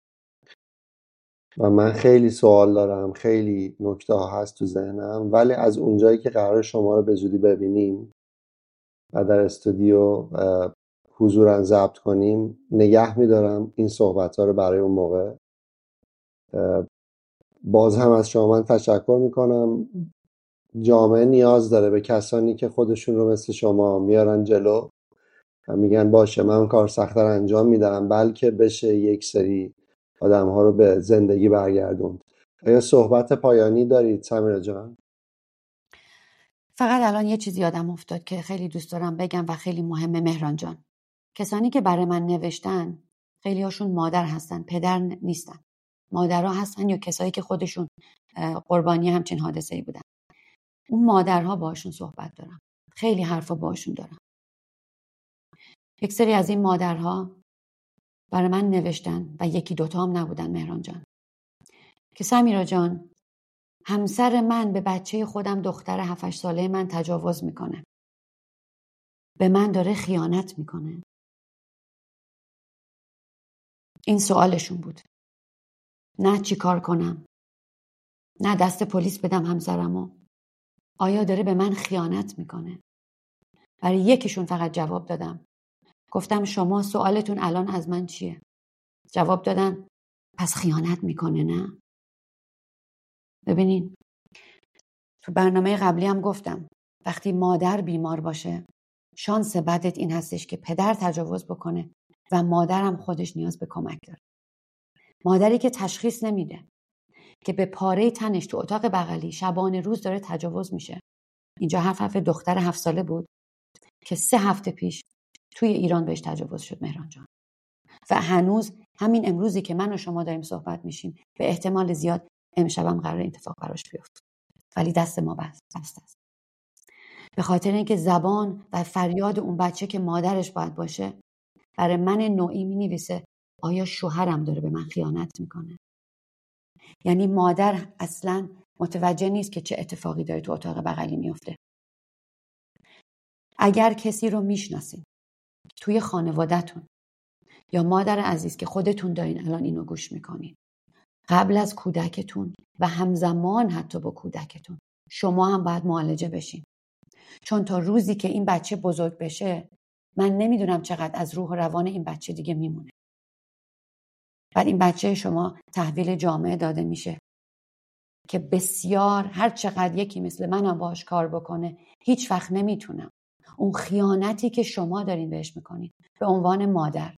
[SPEAKER 1] و من خیلی سوال دارم، خیلی نکته ها هست تو ذهنم، ولی از اونجایی که قرار شما رو به زودی ببینیم و در استودیو حضورن ضبط کنیم، نگه میدارم این صحبت ها رو برای اون موقع. باز هم از شما من تشکر میکنم. جامعه نیاز داره به کسانی که خودشون رو مثل شما میارن جلو و میگن باشه من کار سخت‌تر انجام میدم، بلکه بشه یک سری آدم ها رو به زندگی برگردوند. آیا صحبت پایانی دارید سمیرا جان؟
[SPEAKER 2] فقط الان یه چیزی یادم افتاد که خیلی دوست دارم بگم و خیلی مهمه مهران جان. کسانی که برای من نوشتن خیلی هاشون مادر هستن، پدر نیستن. مادرها هستن یا کسایی که خودشون قربانی همچین حادثه‌ای بودن. اون مادرها باشون صحبت دارم. خیلی حرفا باشون دارم. یک سری از این مادرها برای من نوشتن و یکی دوتا هم نبودن مهران جان. که سمیرا جان، همسر من به بچه خودم دختر هفت هشت ساله من تجاوز میکنه. به من داره خیانت میکنه. این سوالشون بود. نه چی کار کنم؟ نه دست پلیس بدم همسرمو؟ آیا داره به من خیانت میکنه؟ برای یکیشون فقط جواب دادم. گفتم شما سوالتون الان از من چیه؟ جواب دادن پس خیانت میکنه نه؟ ببینین تو برنامه قبلی هم گفتم وقتی مادر بیمار باشه شانس بدت این هستش که پدر تجاوز بکنه و مادرم خودش نیاز به کمک داره. مادری که تشخیص نمیده که به پاره تنش تو اتاق بغلی شبانه روز داره تجاوز میشه. اینجا حرف حرف دختر هفت ساله بود که سه هفته پیش توی ایران بهش تجاوز شد مهران جان. و هنوز همین امروزی که من و شما داریم صحبت میشیم به احتمال زیاد امشبم قرار اتفاق براش بیفته. ولی دست ما بسته است. به خاطر اینکه زبان و فریاد اون بچه که مادرش باید باشه برای من نوعی می نویسه آیا شوهرم داره به من خیانت میکنه؟ یعنی مادر اصلا متوجه نیست که چه اتفاقی داره تو اتاق بغلی میفته. اگر کسی رو میشناسین توی خانواده‌تون یا مادر عزیز که خودتون دارین الان اینو گوش میکنین، قبل از کودکتون و همزمان حتی با کودکتون شما هم باید معالجه بشین. چون تا روزی که این بچه بزرگ بشه من نمیدونم چقدر از روح و روان این بچه دیگه میمونه. بعد این بچه شما تحویل جامعه داده میشه که بسیار هر چقدر یکی مثل منم باهاش کار بکنه هیچ وقت نمیتونم اون خیانتی که شما دارین بهش میکنین به عنوان مادر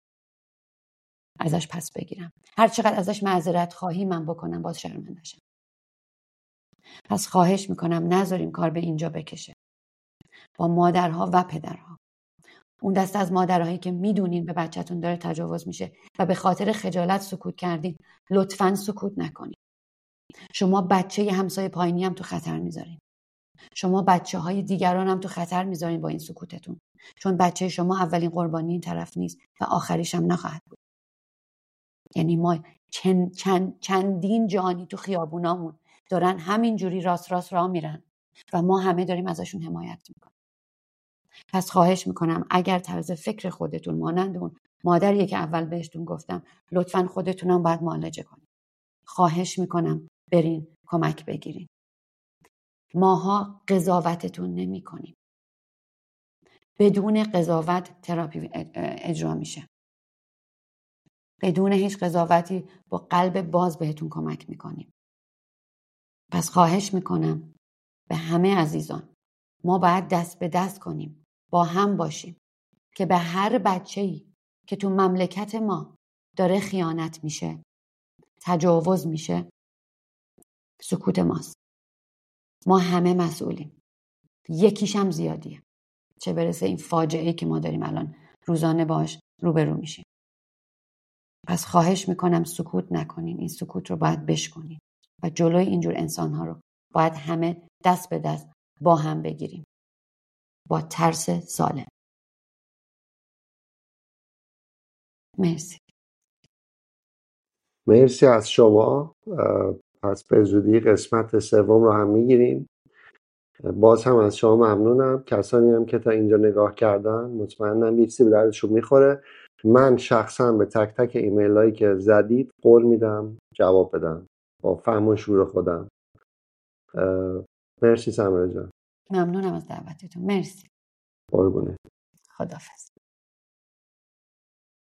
[SPEAKER 2] ازش پس بگیرم. هر چقدر ازش معذرت خواهی من بکنم باز شرمنده شم. پس خواهش میکنم نذاریم کار به اینجا بکشه. با مادرها و پدرها، اون دست از مادرهایی که میدونین به بچه‌تون داره تجاوز میشه و به خاطر خجالت سکوت کردین، لطفاً سکوت نکنین. شما بچه همسایه پایینی هم تو خطر میذارین. شما بچه های دیگران هم تو خطر میذارین با این سکوتتون. چون بچه شما اولین قربانی این طرف نیست و آخریش هم نخواهد بود. یعنی ما چند چند چندین جانی تو خیابونامون دارن همینجوری راست راست راه میرن و ما همه داریم ازشون حمایت میکنیم. پس خواهش میکنم اگر طرز فکر خودتون مانند اون مادریه که اول بهشتون گفتم، لطفاً خودتونم باید معالجه کنید. خواهش میکنم برین کمک بگیرین. ماها قضاوتتون نمی کنیم. بدون قضاوت تراپی اجرا میشه. بدون هیچ قضاوتی با قلب باز بهتون کمک میکنیم. پس خواهش میکنم به همه عزیزان ما باید دست به دست کنیم، با هم باشیم که به هر بچه‌ای که تو مملکت ما داره خیانت میشه، تجاوز میشه، سکوت ماست. ما همه مسئولیم. یکیش هم زیادیه. چه برسه این فاجعه‌ای که ما داریم الان روزانه باش روبرو میشیم. پس خواهش میکنم سکوت نکنین. این سکوت رو باید بشکنین و جلوی اینجور انسان‌ها رو باید همه دست به دست با هم بگیریم. با ترس سالم. مرسی.
[SPEAKER 1] مرسی از شما. پس به زودی قسمت سوم رو هم میگیریم. باز هم از شما ممنونم. کسانی هم که تا اینجا نگاه کردن مطمئنم یه چیزی به دردشون میخوره. من شخصا به تک تک ایمیل هایی که زدید قول میدم جواب بدم با فهم و شعور خودم. مرسی سمیرا جان.
[SPEAKER 2] ممنونم از دعوتتون. مرسی.
[SPEAKER 1] قربونه.
[SPEAKER 2] خداحافظ.